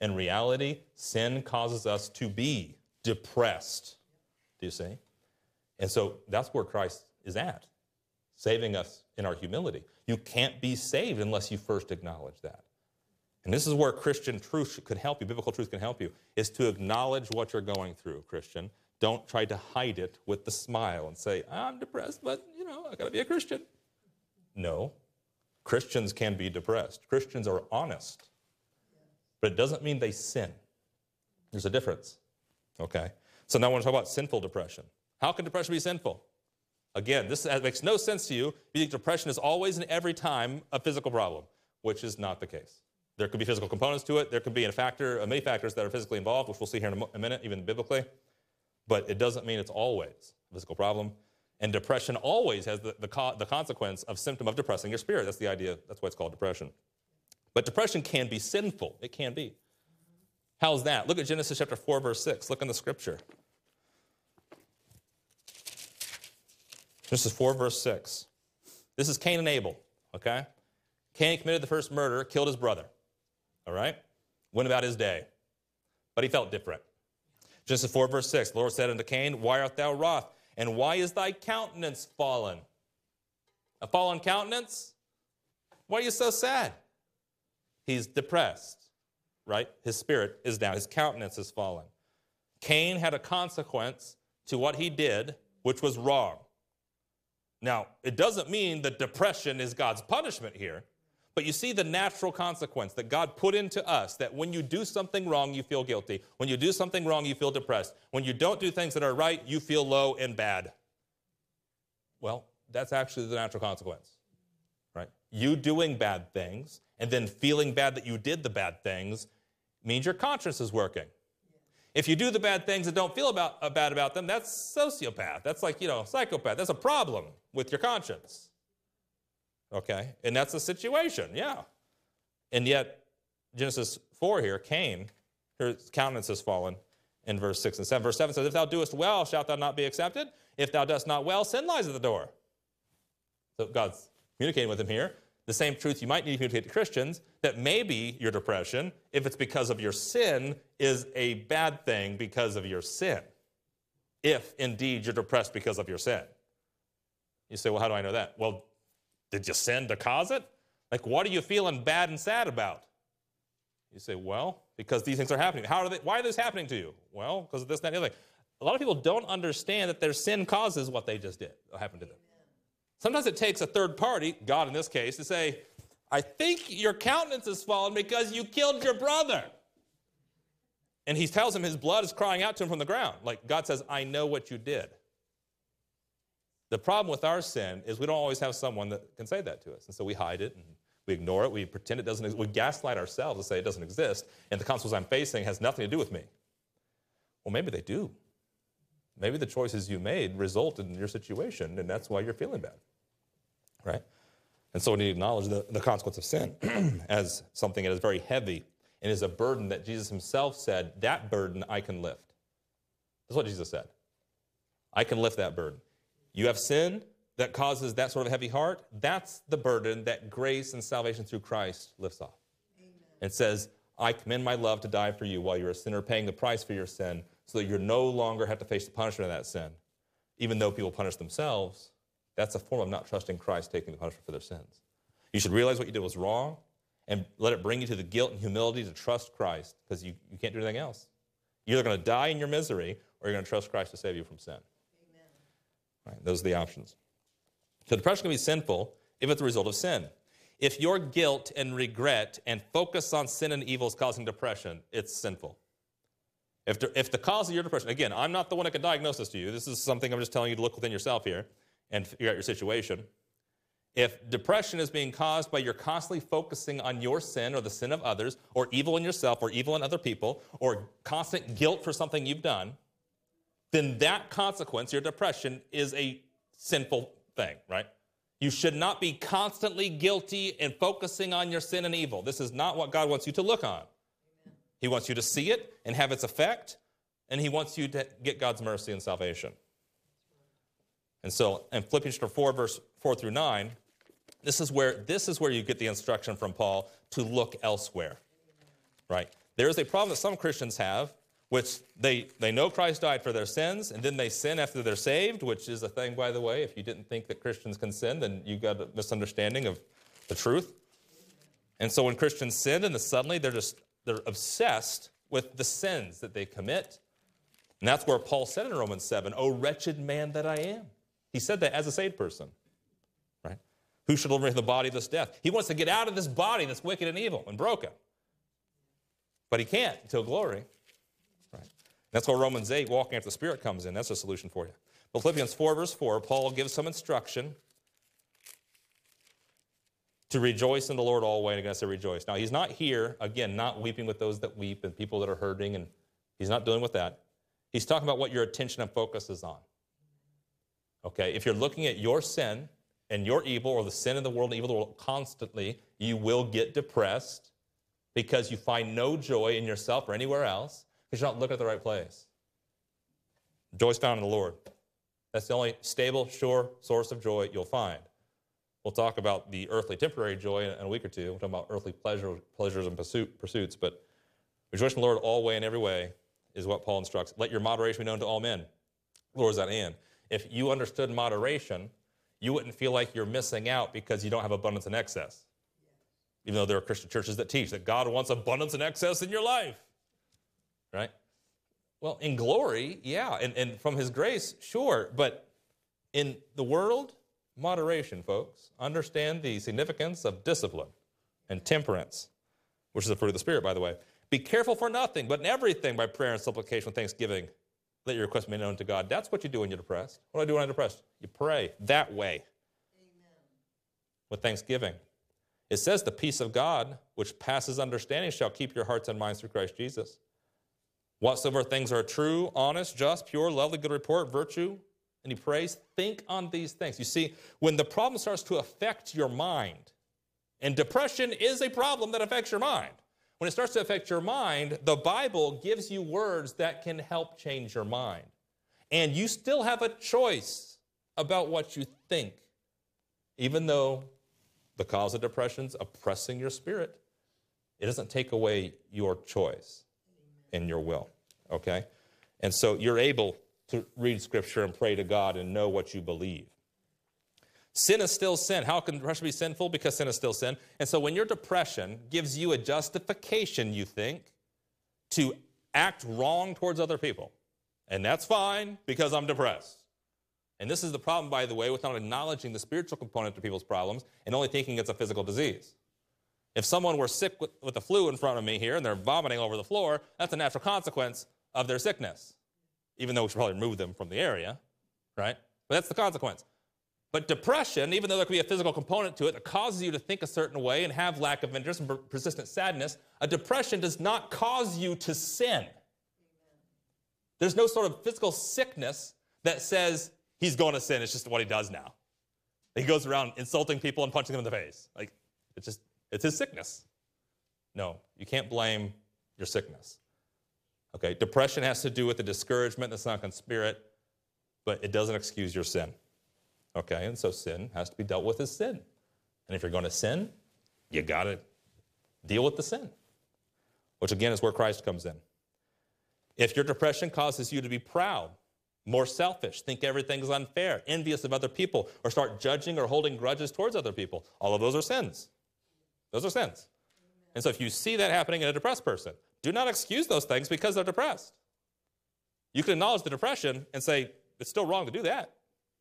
In reality, sin causes us to be depressed. Do you see? And so that's where Christ is at, saving us in our humility. You can't be saved unless you first acknowledge that. And this is where Christian truth could help you, biblical truth can help you, is to acknowledge what you're going through, Christian. Don't try to hide it with the smile and say, I'm depressed, but, you know, I got to be a Christian. No. Christians can be depressed. Christians are honest. But it doesn't mean they sin. There's a difference. Okay? So now I want to talk about sinful depression. How can depression be sinful? Again, this makes no sense to you. You think depression is always and every time a physical problem, which is not the case. There could be physical components to it. There could be a factor, uh, many factors that are physically involved, which we'll see here in a, mo- a minute, even biblically. But it doesn't mean it's always a physical problem. And depression always has the, the, co- the consequence of symptom of depressing your spirit. That's the idea. That's why it's called depression. But depression can be sinful. It can be. How's that? Look at Genesis chapter four, verse six. Look in the scripture. Genesis four, verse six. This is Cain and Abel, okay? Cain committed the first murder, killed his brother, all right? Went about his day. But he felt different. Genesis four, verse six. The Lord said unto Cain, why art thou wroth? And why is thy countenance fallen? A fallen countenance? Why are you so sad? He's depressed, right? His spirit is down. His countenance is fallen. Cain had a consequence to what he did, which was wrong. Now, it doesn't mean that depression is God's punishment here, but you see the natural consequence that God put into us, that when you do something wrong, you feel guilty. When you do something wrong, you feel depressed. When you don't do things that are right, you feel low and bad. Well, that's actually the natural consequence, right? You doing bad things and then feeling bad that you did the bad things means your conscience is working. If you do the bad things and don't feel about, uh, bad about them, that's sociopath. That's like, you know, psychopath. That's a problem with your conscience. Okay? And that's the situation, yeah. And yet, Genesis four here, Cain, his countenance has fallen in verse six and seven. Verse seven says, if thou doest well, shalt thou not be accepted? If thou dost not well, sin lies at the door. So God's communicating with him here. The same truth you might need to communicate to Christians, that maybe your depression, if it's because of your sin, is a bad thing because of your sin. If, indeed, you're depressed because of your sin. You say, well, how do I know that? Well, did you sin to cause it? Like, what are you feeling bad and sad about? You say, well, because these things are happening. How are they, why are this happening to you? Well, because of this, that, and the other. A lot of people don't understand that their sin causes what they just did, what happened to them. Sometimes it takes a third party, God in this case, to say, I think your countenance has fallen because you killed your brother. And he tells him his blood is crying out to him from the ground. Like God says, I know what you did. The problem with our sin is we don't always have someone that can say that to us. And so we hide it and we ignore it. We pretend it doesn't exist. We gaslight ourselves and say it doesn't exist. And the consequence I'm facing has nothing to do with me. Well, maybe they do. Maybe the choices you made resulted in your situation, and that's why you're feeling bad. Right? And so we need to acknowledge the, the consequence of sin as something that is very heavy and is a burden that Jesus himself said, that burden I can lift. That's what Jesus said. I can lift that burden. You have sin that causes that sort of heavy heart. That's the burden that grace and salvation through Christ lifts off. Amen. It says, I commend my love to die for you while you're a sinner, paying the price for your sin so that you no longer have to face the punishment of that sin. Even though people punish themselves, that's a form of not trusting Christ taking the punishment for their sins. You should realize what you did was wrong and let it bring you to the guilt and humility to trust Christ because you, you can't do anything else. You're either going to die in your misery or you're going to trust Christ to save you from sin. Amen. Right, those are the options. So depression can be sinful if it's a result of sin. If your guilt and regret and focus on sin and evil is causing depression, it's sinful. If the, if the cause of your depression, again, I'm not the one that can diagnose this to you. This is something I'm just telling you to look within yourself here and figure out your situation. If depression is being caused by you're constantly focusing on your sin or the sin of others or evil in yourself or evil in other people or constant guilt for something you've done, then that consequence, your depression, is a sinful thing, right? You should not be constantly guilty and focusing on your sin and evil. This is not what God wants you to look on. Amen. He wants you to see it and have its effect, and he wants you to get God's mercy and salvation. And so in Philippians chapter four, verse four through nine, this is where this is where you get the instruction from Paul to look elsewhere. Right? There is a problem that some Christians have, which they, they know Christ died for their sins, and then they sin after they're saved, which is a thing, by the way. If you didn't think that Christians can sin, then you got a misunderstanding of the truth. And so when Christians sin, and then suddenly they're just they're obsessed with the sins that they commit. And that's where Paul said in Romans seven, "O wretched man that I am." He said that as a saved person, right? Who shall deliver me from the body of this death? He wants to get out of this body that's wicked and evil and broken. But he can't until glory. Right? That's where Romans eight, walking after the Spirit, comes in. That's a solution for you. But Philippians four, verse four, Paul gives some instruction to rejoice in the Lord always. And again, I say rejoice. Now, he's not here, again, not weeping with those that weep and people that are hurting, and he's not dealing with that. He's talking about what your attention and focus is on. Okay, if you're looking at your sin and your evil, or the sin in the world and evil of the world constantly, you will get depressed because you find no joy in yourself or anywhere else because you're not looking at the right place. Joy is found in the Lord. That's the only stable, sure source of joy you'll find. We'll talk about the earthly temporary joy in a week or two. We'll talk about earthly pleasure, pleasures and pursuit, pursuits. But rejoice in the Lord all way and every way is what Paul instructs. Let your moderation be known to all men. The Lord is at hand. If you understood moderation, you wouldn't feel like you're missing out because you don't have abundance and excess. Even though there are Christian churches that teach that God wants abundance and excess in your life. Right? Well, in glory, yeah. And, and from his grace, sure. But in the world, moderation, folks. Understand the significance of discipline and temperance, which is the fruit of the Spirit, by the way. Be careful for nothing, but in everything by prayer and supplication with thanksgiving. Let your requests be known to God. That's what you do when you're depressed. What do I do when I'm depressed? You pray that way. Amen. With thanksgiving. It says the peace of God, which passes understanding, shall keep your hearts and minds through Christ Jesus. Whatsoever things are true, honest, just, pure, lovely, good report, virtue, and he prays, think on these things. You see, when the problem starts to affect your mind, and depression is a problem that affects your mind. When it starts to affect your mind, the Bible gives you words that can help change your mind. And you still have a choice about what you think, even though the cause of depression is oppressing your spirit. It doesn't take away your choice and your will, okay? And so you're able to read Scripture and pray to God and know what you believe. Sin is still sin. How can depression be sinful? Because sin is still sin. And so when your depression gives you a justification, you think, to act wrong towards other people, and that's fine because I'm depressed. And this is the problem, by the way, with not acknowledging the spiritual component to people's problems and only thinking it's a physical disease. If someone were sick with, with the flu in front of me here and they're vomiting over the floor, that's a natural consequence of their sickness, even though we should probably remove them from the area, right? But that's the consequence. But depression, even though there could be a physical component to it that causes you to think a certain way and have lack of interest and persistent sadness, a depression does not cause you to sin. There's no sort of physical sickness that says he's going to sin. It's just what he does now. He goes around insulting people and punching them in the face. Like, it's just, it's his sickness. No, you can't blame your sickness. Okay, depression has to do with the discouragement, the sunken spirit, but it doesn't excuse your sin. Okay, and so sin has to be dealt with as sin. And if you're going to sin, you got to deal with the sin, which again is where Christ comes in. If your depression causes you to be proud, more selfish, think everything's unfair, envious of other people, or start judging or holding grudges towards other people, all of those are sins. Those are sins. And so if you see that happening in a depressed person, do not excuse those things because they're depressed. You can acknowledge the depression and say, it's still wrong to do that.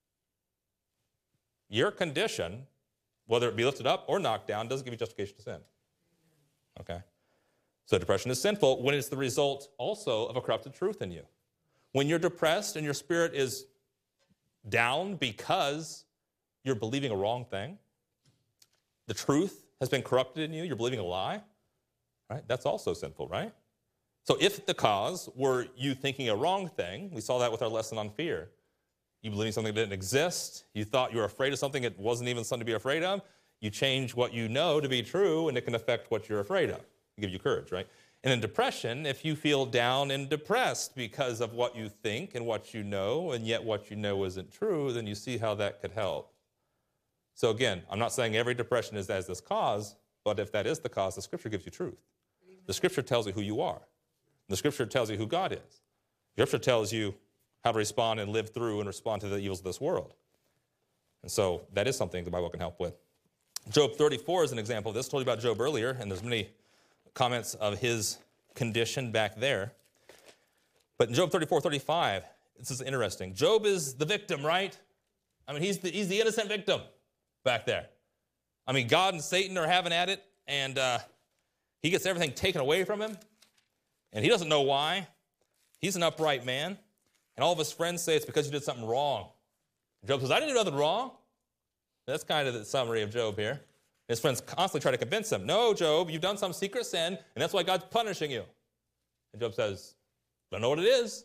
Your condition, whether it be lifted up or knocked down, doesn't give you justification to sin. Okay? So depression is sinful when it's the result also of a corrupted truth in you. When you're depressed and your spirit is down because you're believing a wrong thing, the truth has been corrupted in you, you're believing a lie, right? That's also sinful, right? So if the cause were you thinking a wrong thing, we saw that with our lesson on fear. You believing something that didn't exist. You thought you were afraid of something that wasn't even something to be afraid of. You change what you know to be true, and it can affect what you're afraid of. It gives you courage, right? And in depression, if you feel down and depressed because of what you think and what you know, and yet what you know isn't true, then you see how that could help. So again, I'm not saying every depression is as this cause, but if that is the cause, the Scripture gives you truth. Amen. The Scripture tells you who you are. The Scripture tells you who God is. The Scripture tells you how to respond and live through and respond to the evils of this world. And so that is something the Bible can help with. Job thirty-four is an example of this. I told you about Job earlier, and there's many comments of his condition back there. But in Job thirty-four, thirty-five, this is interesting. Job is the victim, right? I mean, he's the, he's the innocent victim back there. I mean, God and Satan are having at it, and uh, he gets everything taken away from him, and he doesn't know why. He's an upright man, and all of his friends say it's because you did something wrong. Job says, I didn't do nothing wrong. That's kind of the summary of Job here. His friends constantly try to convince him, no, Job, you've done some secret sin, and that's why God's punishing you. And Job says, I don't know what it is.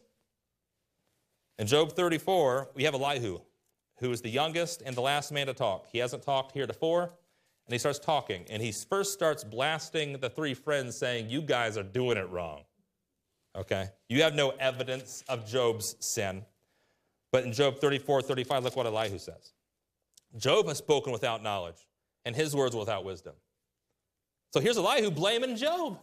In Job thirty-four, we have Elihu, who is the youngest and the last man to talk. He hasn't talked heretofore, and he starts talking. And he first starts blasting the three friends, saying, you guys are doing it wrong. Okay? You have no evidence of Job's sin. But in Job thirty-four, thirty-five, look what Elihu says. Job has spoken without knowledge, and his words without wisdom. So here's Elihu blaming Job.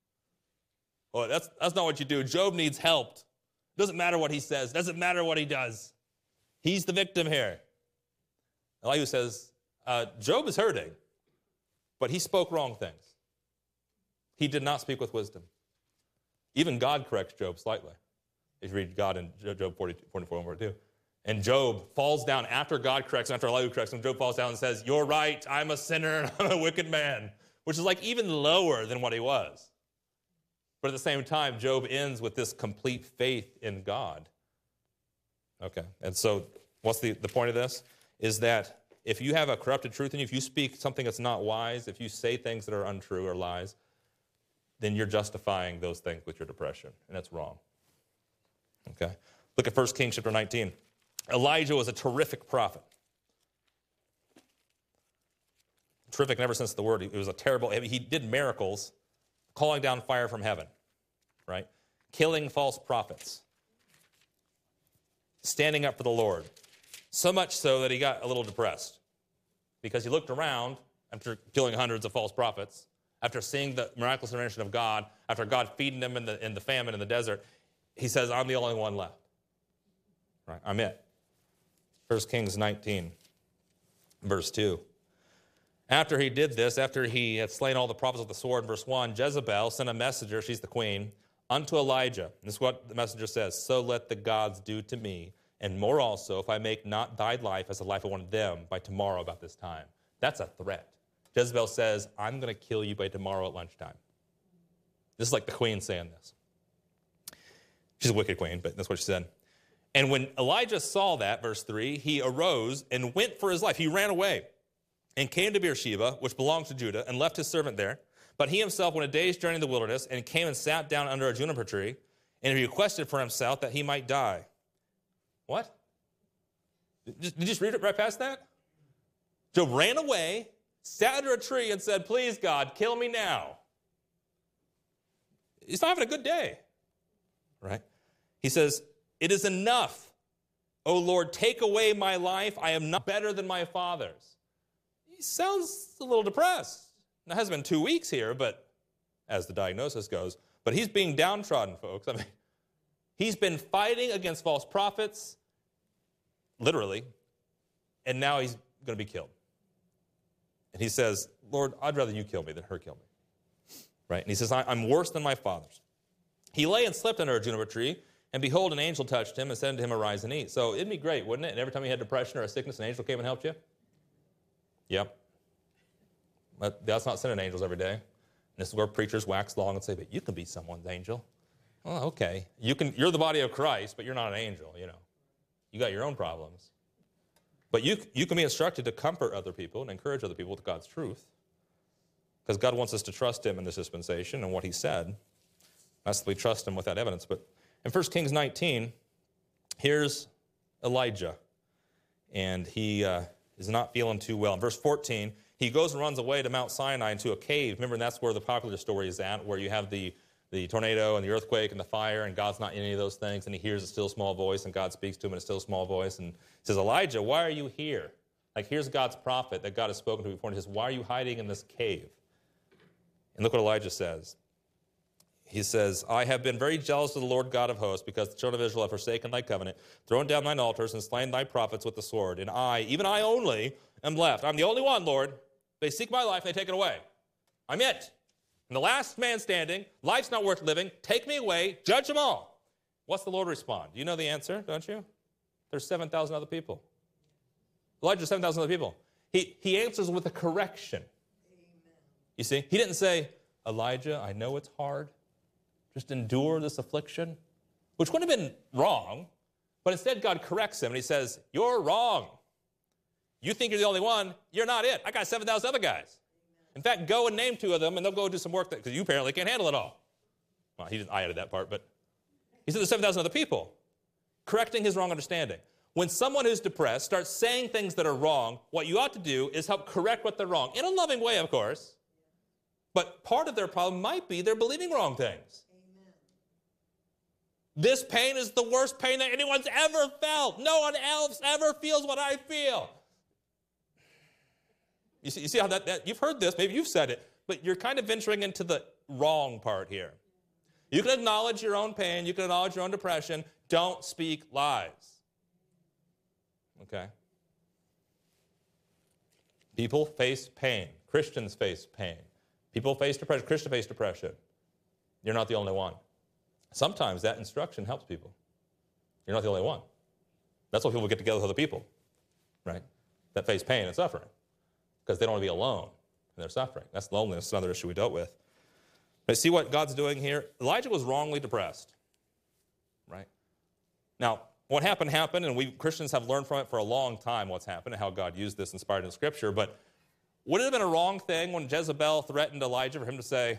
Well, that's, that's not what you do. Job needs help. Doesn't matter what he says. Doesn't matter what he does. He's the victim here. Elihu says, uh, Job is hurting, but he spoke wrong things. He did not speak with wisdom. Even God corrects Job slightly. If you read God in Job forty-two, forty-four, and forty-two. And Job falls down after God corrects him, after Elihu corrects him. Job falls down and says, you're right, I'm a sinner and I'm a wicked man, which is like even lower than what he was. But at the same time, Job ends with this complete faith in God. Okay, and so what's the, the point of this? Is that if you have a corrupted truth in you, if you speak something that's not wise, if you say things that are untrue or lies, then you're justifying those things with your depression, and that's wrong. Okay, look at First Kings chapter nineteen. Elijah was a terrific prophet. Terrific ever since the word. It was a terrible, he did miracles, calling down fire from heaven, right? Killing false prophets. Standing up for the Lord. So much so that he got a little depressed because he looked around after killing hundreds of false prophets, after seeing the miraculous intervention of God, after God feeding them in the, in the famine in the desert. He says, I'm the only one left. Right? I'm it. First Kings nineteen, verse two. After he did this, after he had slain all the prophets with the sword, verse one, Jezebel sent a messenger, she's the queen, unto Elijah. This is what the messenger says, so let the gods do to me, and more also, if I make not thy life as the life of one of them by tomorrow about this time. That's a threat. Jezebel says, I'm going to kill you by tomorrow at lunchtime. This is like the queen saying this. She's a wicked queen, but that's what she said. And when Elijah saw that, verse three, he arose and went for his life. He ran away and came to Beersheba, which belongs to Judah, and left his servant there. But he himself went a day's journey in the wilderness and came and sat down under a juniper tree, and he requested for himself that he might die. What? Did you just read it right past that? Job ran away, sat under a tree, and said, please, God, kill me now. He's not having a good day, right? He says, it is enough. O Lord, take away my life. I am not better than my fathers. He sounds a little depressed. Now, it hasn't been two weeks here, but as the diagnosis goes, but he's being downtrodden, folks. I mean, he's been fighting against false prophets, literally, and now he's going to be killed. And he says, Lord, I'd rather you kill me than her kill me. Right? And he says, I'm worse than my fathers. He lay and slept under a juniper tree, and behold, an angel touched him and said to him, arise and eat. So it'd be great, wouldn't it? And every time you had depression or a sickness, an angel came and helped you? Yep. But God's not sending angels every day. And this is where preachers wax long and say, but you can be someone's angel. Oh, okay. You can, you're the body of Christ, but you're not an angel, you know. You got your own problems. But you, you can be instructed to comfort other people and encourage other people with God's truth. Because God wants us to trust him in this dispensation and what he said. That's we trust him with that evidence. But in First Kings nineteen, here's Elijah. And he uh, is not feeling too well. In verse fourteen, he goes and runs away to Mount Sinai into a cave. Remember, that's where the popular story is at, where you have the, the tornado and the earthquake and the fire, and God's not in any of those things, and he hears a still small voice, and God speaks to him in a still small voice, and says, Elijah, why are you here? Like, here's God's prophet that God has spoken to before, and he says, why are you hiding in this cave? And look what Elijah says. he says, I have been very jealous of the Lord God of hosts, because the children of Israel have forsaken thy covenant, thrown down thine altars, and slain thy prophets with the sword. And I, even I only, am left. I'm the only one, Lord. They seek my life, they take it away. I'm it. I'm the last man standing. Life's not worth living. Take me away. Judge them all. What's the Lord respond? You know the answer, don't you? There's seven thousand other people. Elijah, seven thousand other people. He, he answers with a correction. Amen. You see, he didn't say, Elijah, I know it's hard. Just endure this affliction, which would have been wrong. But instead, God corrects him, and he says, you're wrong. You think you're the only one. You're not it. I got seven thousand other guys. In fact, go and name two of them, and they'll go do some work, because you apparently can't handle it all. Well, he didn't, I added that part, but he said there's seven thousand other people, correcting his wrong understanding. When someone who's depressed starts saying things that are wrong, what you ought to do is help correct what they're wrong, in a loving way, of course. But part of their problem might be they're believing wrong things. Amen. This pain is the worst pain that anyone's ever felt. No one else ever feels what I feel. You see, you see how that, that, you've heard this, maybe you've said it, but you're kind of venturing into the wrong part here. You can acknowledge your own pain, you can acknowledge your own depression, don't speak lies. Okay? People face pain. Christians face pain. People face depression. Christians face depression. You're not the only one. Sometimes that instruction helps people. You're not the only one. That's why people get together with other people, right, that face pain and suffering, because they don't want to be alone in their suffering. That's loneliness, another issue we dealt with. But see what God's doing here? Elijah was wrongly depressed, right? Now, what happened happened, and we Christians have learned from it for a long time what's happened and how God used this inspired in Scripture. But would it have been a wrong thing when Jezebel threatened Elijah for him to say,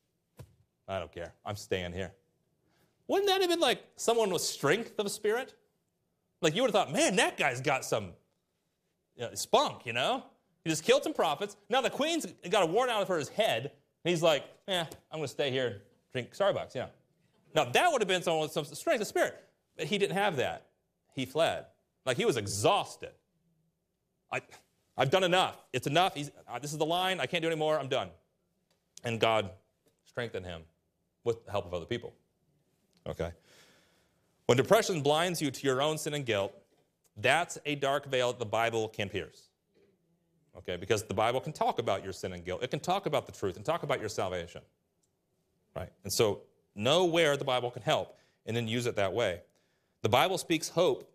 I don't care, I'm staying here? Wouldn't that have been like someone with strength of spirit? Like you would have thought, man, that guy's got some you know, spunk, you know? He just killed some prophets. Now the queen's got a warrant out for his head, and he's like, eh, I'm going to stay here and drink Starbucks, you know. Now that would have been someone with some strength of spirit. But he didn't have that. He fled. Like he was exhausted. I, I've done enough. It's enough. He's, uh, this is the line. I can't do any more. I'm done. And God strengthened him with the help of other people. Okay? When depression blinds you to your own sin and guilt, that's a dark veil that the Bible can pierce. Okay? Because the Bible can talk about your sin and guilt. It can talk about the truth and talk about your salvation. Right? And so know where the Bible can help and then use it that way. The Bible speaks hope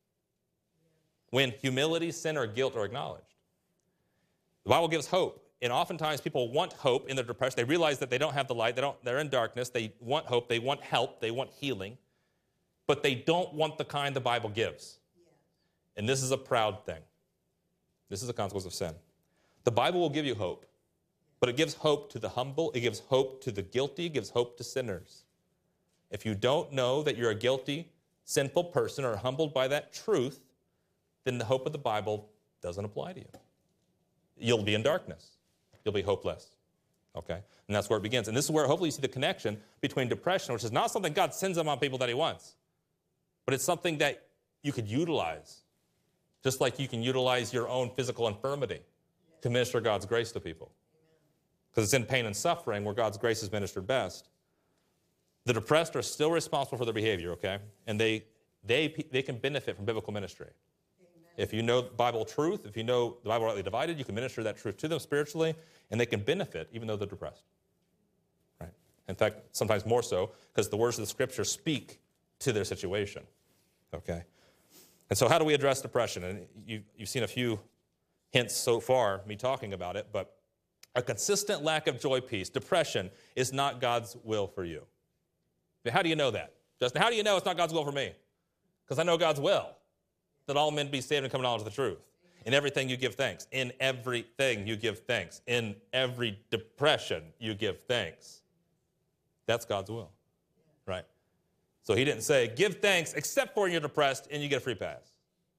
when humility, sin, or guilt are acknowledged. The Bible gives hope, and oftentimes people want hope in their depression. They realize that they don't have the light. They don't, they're in darkness. They want hope. They want help. They want healing. But they don't want the kind the Bible gives. And this is a proud thing. This is a consequence of sin. The Bible will give you hope, but it gives hope to the humble. It gives hope to the guilty. It gives hope to sinners. If you don't know that you're a guilty, sinful person or humbled by that truth, then the hope of the Bible doesn't apply to you. You'll be in darkness. You'll be hopeless. Okay? And that's where it begins. And this is where hopefully you see the connection between depression, which is not something God sends them on people that he wants, but it's something that you could utilize, just like you can utilize your own physical infirmity to minister God's grace to people. Because it's in pain and suffering where God's grace is ministered best. The depressed are still responsible for their behavior, okay? And they they they can benefit from biblical ministry. Amen. If you know Bible truth, if you know the Bible rightly divided, you can minister that truth to them spiritually, and they can benefit even though they're depressed. Right? In fact, sometimes more so, because the words of the Scripture speak to their situation. Okay? And so how do we address depression? And you, you've seen a few hints so far, me talking about it, but a consistent lack of joy, peace, depression is not God's will for you. How do you know that? Justin, how do you know it's not God's will for me? Because I know God's will, that all men be saved and come to knowledge of the truth. In everything you give thanks. In everything you give thanks. In every depression you give thanks. That's God's will, right? So he didn't say, give thanks except for when you're depressed and you get a free pass.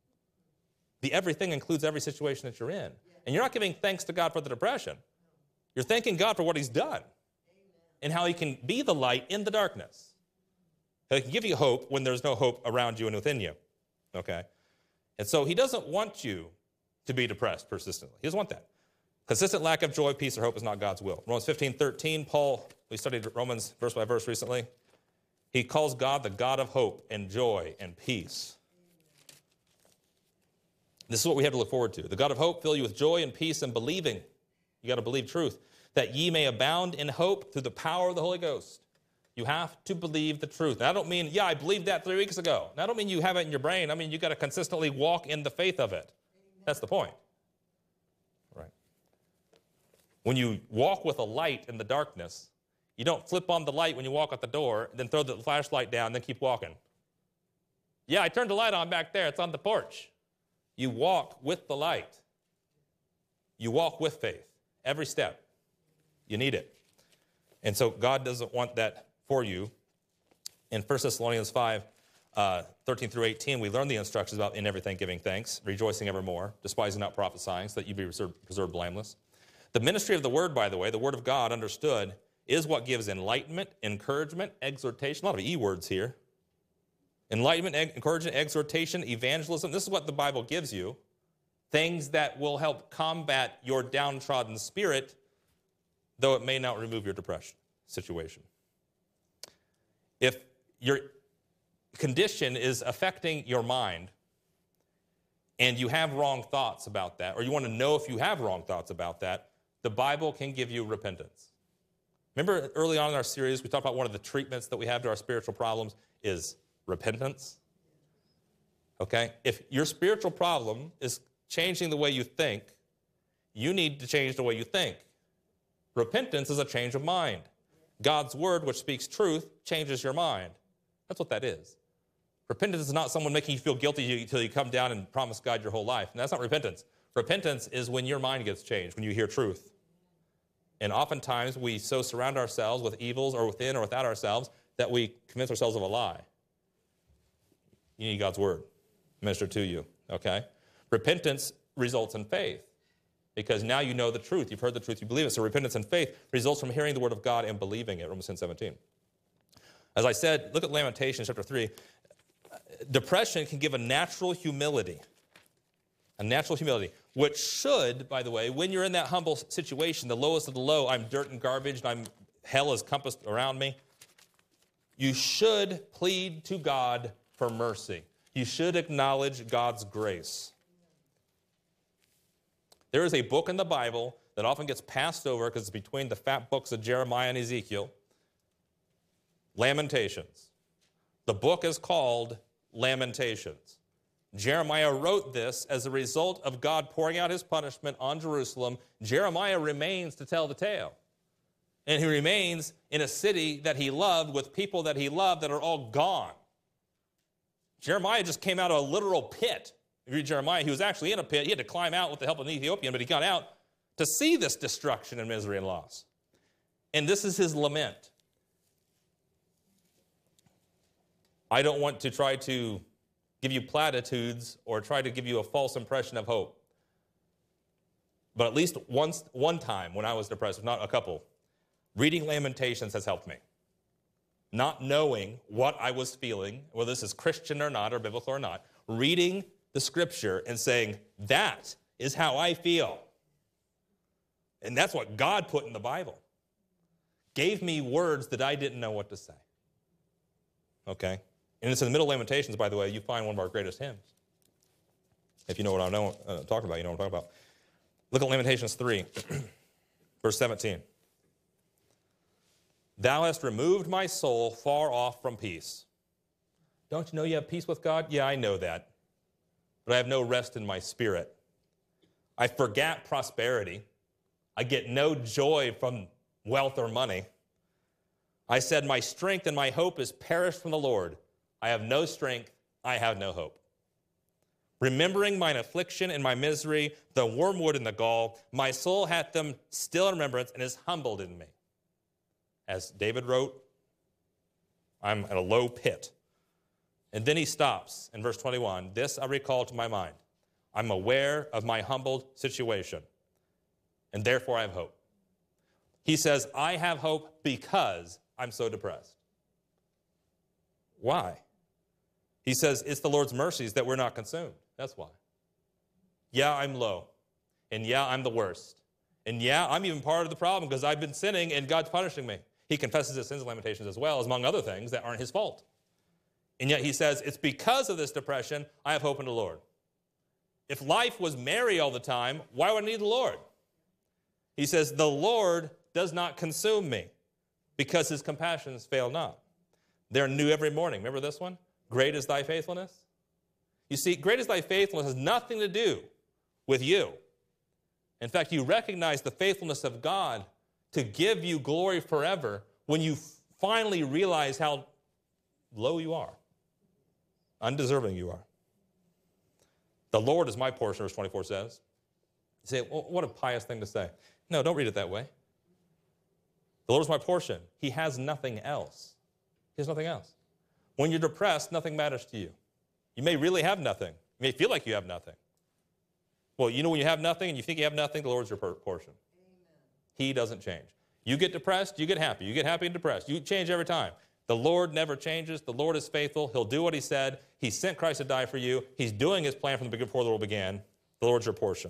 The everything includes every situation that you're in. And you're not giving thanks to God for the depression. You're thanking God for what he's done and how he can be the light in the darkness. He can give you hope when there's no hope around you and within you, okay? And so he doesn't want you to be depressed persistently. He doesn't want that. Consistent lack of joy, peace, or hope is not God's will. Romans fifteen thirteen, Paul, we studied Romans verse by verse recently. He calls God the God of hope and joy and peace. This is what we have to look forward to. The God of hope fill you with joy and peace and believing. You got to believe truth. That ye may abound in hope through the power of the Holy Ghost. You have to believe the truth. And I don't mean, yeah, I believed that three weeks ago. And I don't mean you have it in your brain. I mean, you got to consistently walk in the faith of it. That's the point. Right. When you walk with a light in the darkness, you don't flip on the light when you walk out the door, then throw the flashlight down, then keep walking. Yeah, I turned the light on back there. It's on the porch. You walk with the light. You walk with faith. Every step. You need it. And so God doesn't want that for you. In First Thessalonians five, uh, thirteen through eighteen, we learn the instructions about in everything giving thanks, rejoicing evermore, despising not prophesying, so that you be preserved, preserved blameless. The ministry of the word, by the way, the word of God understood, is what gives enlightenment, encouragement, exhortation. A lot of E words here. Enlightenment, encouragement, exhortation, evangelism. This is what the Bible gives you. Things that will help combat your downtrodden spirit, though it may not remove your depression situation. If your condition is affecting your mind, and you have wrong thoughts about that, or you want to know if you have wrong thoughts about that, the Bible can give you repentance. Remember early on in our series, we talked about one of the treatments that we have to our spiritual problems is repentance. Okay? If your spiritual problem is changing the way you think, you need to change the way you think. Repentance is a change of mind. God's word, which speaks truth, changes your mind. That's what that is. Repentance is not someone making you feel guilty until you come down and promise God your whole life. And that's not repentance. Repentance is when your mind gets changed, when you hear truth. And oftentimes we so surround ourselves with evils or within or without ourselves that we convince ourselves of a lie. You need God's word ministered to you, okay? Repentance results in faith because now you know the truth. You've heard the truth, you believe it. So repentance and faith results from hearing the word of God and believing it, Romans ten seventeen. As I said, look at Lamentations chapter three. Depression can give a natural humility, a natural humility, which should, by the way, when you're in that humble situation, the lowest of the low, I'm dirt and garbage, and I'm hell is compassed around me, you should plead to God for mercy. You should acknowledge God's grace. There is a book in the Bible that often gets passed over because it's between the fat books of Jeremiah and Ezekiel, Lamentations. The book is called Lamentations. Jeremiah wrote this as a result of God pouring out his punishment on Jerusalem. Jeremiah remains to tell the tale. And he remains in a city that he loved with people that he loved that are all gone. Jeremiah just came out of a literal pit. If you read Jeremiah, he was actually in a pit. He had to climb out with the help of an Ethiopian, but he got out to see this destruction and misery and loss. And this is his lament. I don't want to try to give you platitudes or try to give you a false impression of hope. But at least once, one time when I was depressed, if not a couple, reading Lamentations has helped me. Not knowing what I was feeling, whether this is Christian or not, or biblical or not, reading the scripture and saying, that is how I feel. And that's what God put in the Bible. Gave me words that I didn't know what to say. Okay? And it's in the middle of Lamentations, by the way, you find one of our greatest hymns. If you know what I'm know, uh, talking about, you know what I'm talking about. Look at Lamentations three, verse seventeen. Thou hast removed my soul far off from peace. Don't you know you have peace with God? Yeah, I know that. But I have no rest in my spirit. I forget prosperity. I get no joy from wealth or money. I said, my strength and my hope is perished from the Lord. I have no strength, I have no hope. Remembering mine affliction and my misery, the wormwood and the gall, my soul hath them still in remembrance and is humbled in me. As David wrote, I'm at a low pit. And then he stops in verse twenty-one. This I recall to my mind. I'm aware of my humbled situation, and therefore I have hope. He says, I have hope because I'm so depressed. Why? He says, it's the Lord's mercies that we're not consumed. That's why. Yeah, I'm low. And yeah, I'm the worst. And yeah, I'm even part of the problem because I've been sinning and God's punishing me. He confesses his sins and Lamentations as well, as among other things that aren't his fault. And yet he says, it's because of this depression I have hope in the Lord. If life was merry all the time, why would I need the Lord? He says, the Lord does not consume me because his compassions fail not. They're new every morning. Remember this one? Great is thy faithfulness. You see, great is thy faithfulness has nothing to do with you. In fact, you recognize the faithfulness of God to give you glory forever when you finally realize how low you are, undeserving you are. The Lord is my portion, verse twenty-four says. You say, well, what a pious thing to say. No, don't read it that way. The Lord is my portion. He has nothing else. He has nothing else. When you're depressed, nothing matters to you. You may really have nothing. You may feel like you have nothing. Well, you know when you have nothing and you think you have nothing, the Lord's your portion. Amen. He doesn't change. You get depressed, you get happy. You get happy and depressed. You change every time. The Lord never changes. The Lord is faithful. He'll do what he said. He sent Christ to die for you. He's doing his plan from the beginning before the world began. The Lord's your portion.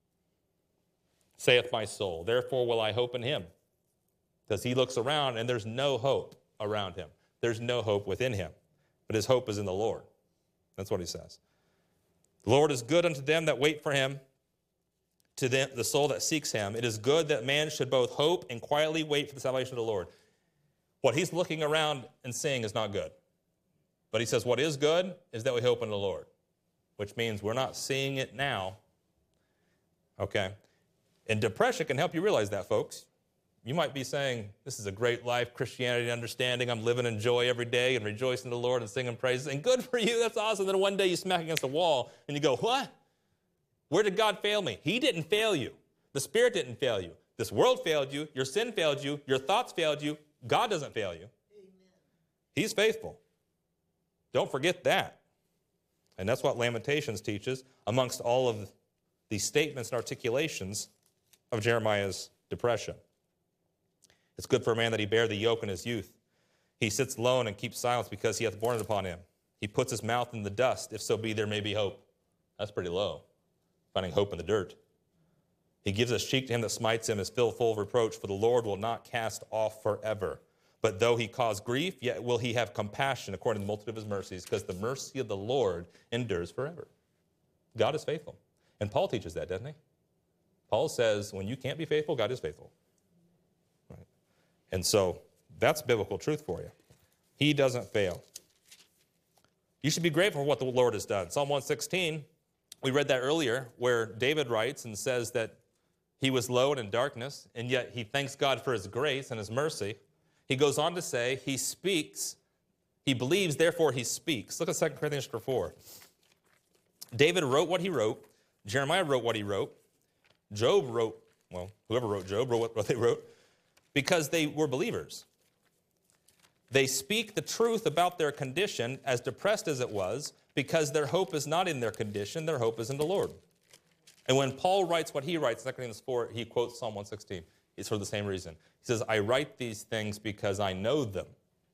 Saith my soul, therefore will I hope in him. Because he looks around and there's no hope around him. There's no hope within him. But his hope is in the Lord. That's what he says. The Lord is good unto them that wait for him, to them, the soul that seeks him. It is good that man should both hope and quietly wait for the salvation of the Lord. What he's looking around and seeing is not good. But he says what is good is that we hope in the Lord, which means we're not seeing it now. Okay? And depression can help you realize that, folks. You might be saying, this is a great life, Christianity understanding. I'm living in joy every day and rejoicing in the Lord and singing praises. And good for you, that's awesome. Then one day you smack against a wall and you go, what? Where did God fail me? He didn't fail you. The Spirit didn't fail you. This world failed you. Your sin failed you. Your thoughts failed you. God doesn't fail you. Amen. He's faithful. Don't forget that. And that's what Lamentations teaches amongst all of the statements and articulations of Jeremiah's depression. It's good for a man that he bear the yoke in his youth. He sits alone and keeps silence because he hath borne it upon him. He puts his mouth in the dust, if so be there may be hope. That's pretty low, finding hope in the dirt. He gives his cheek to him that smites him, is filled full of reproach, for the Lord will not cast off forever. But though he cause grief, yet will he have compassion according to the multitude of his mercies, because the mercy of the Lord endures forever. God is faithful. And Paul teaches that, doesn't he? Paul says, when you can't be faithful, God is faithful. Right? And so that's biblical truth for you. He doesn't fail. You should be grateful for what the Lord has done. Psalm one sixteen, we read that earlier, where David writes and says that he was low and in darkness, and yet he thanks God for his grace and his mercy. He goes on to say, he speaks, he believes, therefore he speaks. Look at Second Corinthians chapter four. David wrote what he wrote. Jeremiah wrote what he wrote. Job wrote, well, whoever wrote Job wrote what they wrote, because they were believers. They speak the truth about their condition, as depressed as it was, because their hope is not in their condition, their hope is in the Lord. And when Paul writes what he writes, Second Corinthians four, he quotes Psalm one sixteen. It's for the same reason. He says, I write these things because I know them.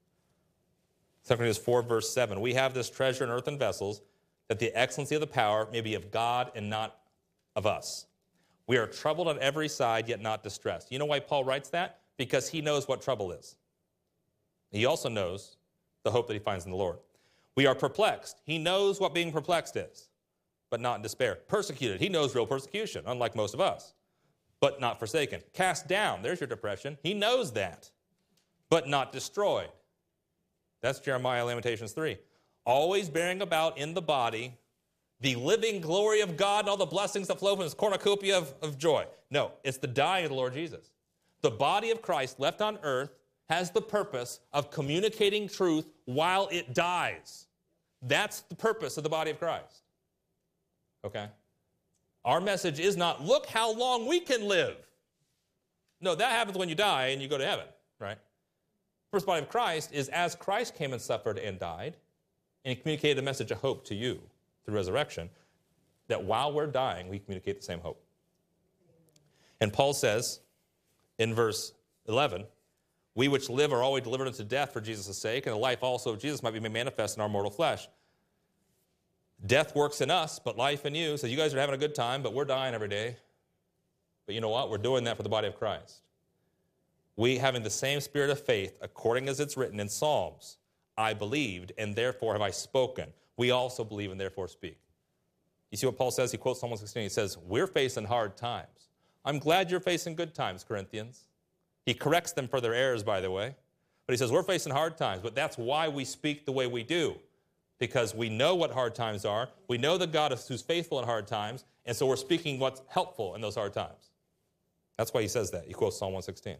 Second Corinthians four, verse seven, we have this treasure in earthen vessels, that the excellency of the power may be of God and not of us. We are troubled on every side, yet not distressed. You know why Paul writes that? Because he knows what trouble is. He also knows the hope that he finds in the Lord. We are perplexed. He knows what being perplexed is, but not in despair. Persecuted. He knows real persecution, unlike most of us, but not forsaken. Cast down. There's your depression. He knows that, but not destroyed. That's Jeremiah, Lamentations three. Always bearing about in the body the living glory of God and all the blessings that flow from his cornucopia of, of joy. No, it's the dying of the Lord Jesus. The body of Christ left on earth has the purpose of communicating truth while it dies. That's the purpose of the body of Christ. Okay? Our message is not, look how long we can live. No, that happens when you die and you go to heaven, right? The first body of Christ is as Christ came and suffered and died, and he communicated a message of hope to you through resurrection, that while we're dying, we communicate the same hope. And Paul says in verse eleven, we which live are always delivered unto death for Jesus' sake, and the life also of Jesus might be made manifest in our mortal flesh. Death works in us, but life in you. So you guys are having a good time, but we're dying every day. But you know what? We're doing that for the body of Christ. We, having the same spirit of faith, according as it's written in Psalms, I believed, and therefore have I spoken. We also believe and therefore speak. You see what Paul says? He quotes Psalm one sixteen. He says, we're facing hard times. I'm glad you're facing good times, Corinthians. He corrects them for their errors, by the way. But he says, we're facing hard times, but that's why we speak the way we do. Because we know what hard times are. We know the God who's faithful in hard times, and so we're speaking what's helpful in those hard times. That's why he says that. He quotes Psalm one sixteen.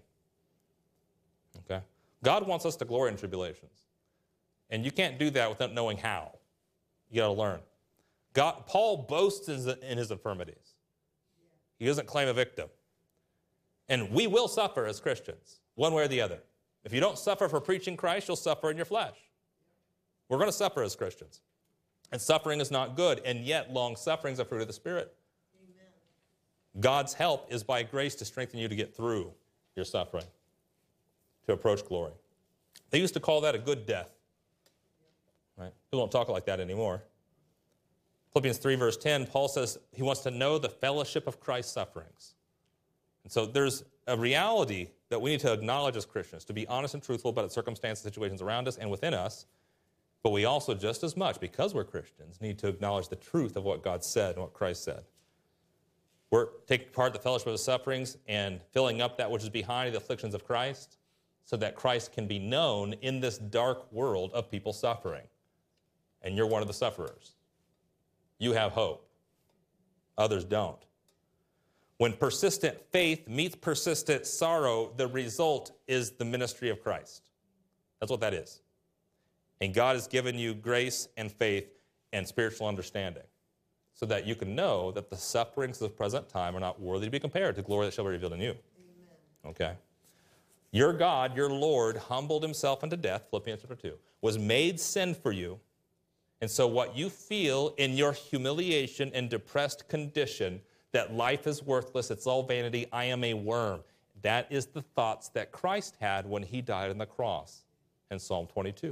Okay? God wants us to glory in tribulations. And you can't do that without knowing how. You got to learn. God, Paul boasts in his infirmities. He doesn't claim a victim. And we will suffer as Christians, one way or the other. If you don't suffer for preaching Christ, you'll suffer in your flesh. We're going to suffer as Christians. And suffering is not good, and yet long suffering is a fruit of the Spirit. Amen. God's help is by grace to strengthen you to get through your suffering, to approach glory. They used to call that a good death. Right? People don't talk like that anymore. Philippians three, verse ten, Paul says he wants to know the fellowship of Christ's sufferings. And so there's a reality that we need to acknowledge as Christians, to be honest and truthful about the circumstances and situations around us and within us. But we also, just as much, because we're Christians, need to acknowledge the truth of what God said and what Christ said. We're taking part in the fellowship of the sufferings and filling up that which is behind the afflictions of Christ so that Christ can be known in this dark world of people suffering. And you're one of the sufferers. You have hope. Others don't. When persistent faith meets persistent sorrow, the result is the ministry of Christ. That's what that is. And God has given you grace and faith and spiritual understanding so that you can know that the sufferings of the present time are not worthy to be compared to glory that shall be revealed in you. Amen. Okay? Your God, your Lord, humbled himself unto death, Philippians chapter two, was made sin for you. And so what you feel in your humiliation and depressed condition, that life is worthless, it's all vanity, I am a worm, that is the thoughts that Christ had when he died on the cross in Psalm twenty-two.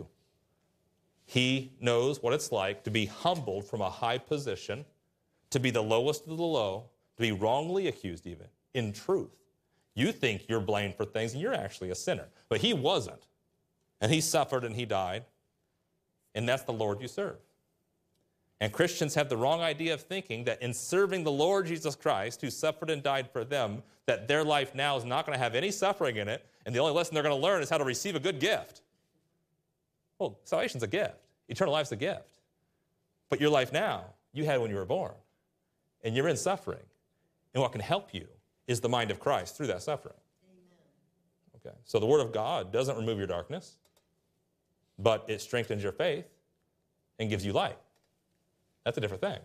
He knows what it's like to be humbled from a high position, to be the lowest of the low, to be wrongly accused even, in truth. You think you're blamed for things, and you're actually a sinner. But he wasn't. And he suffered and he died. And that's the Lord you serve. And Christians have the wrong idea of thinking that in serving the Lord Jesus Christ, who suffered and died for them, that their life now is not going to have any suffering in it, and the only lesson they're going to learn is how to receive a good gift. Well, salvation's a gift. Eternal life's a gift. But your life now, you had when you were born. And you're in suffering. And what can help you is the mind of Christ through that suffering. Amen. Okay. So the Word of God doesn't remove your darkness, but it strengthens your faith and gives you light. That's a different thing.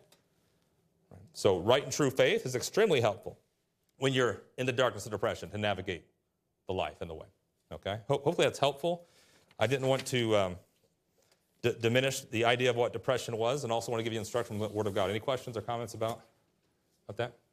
So right and true faith is extremely helpful when you're in the darkness of depression to navigate the life and the way. Okay? Ho- hopefully that's helpful. I didn't want to um, d- diminish the idea of what depression was, and also want to give you instruction from the Word of God. Any questions or comments about, about that?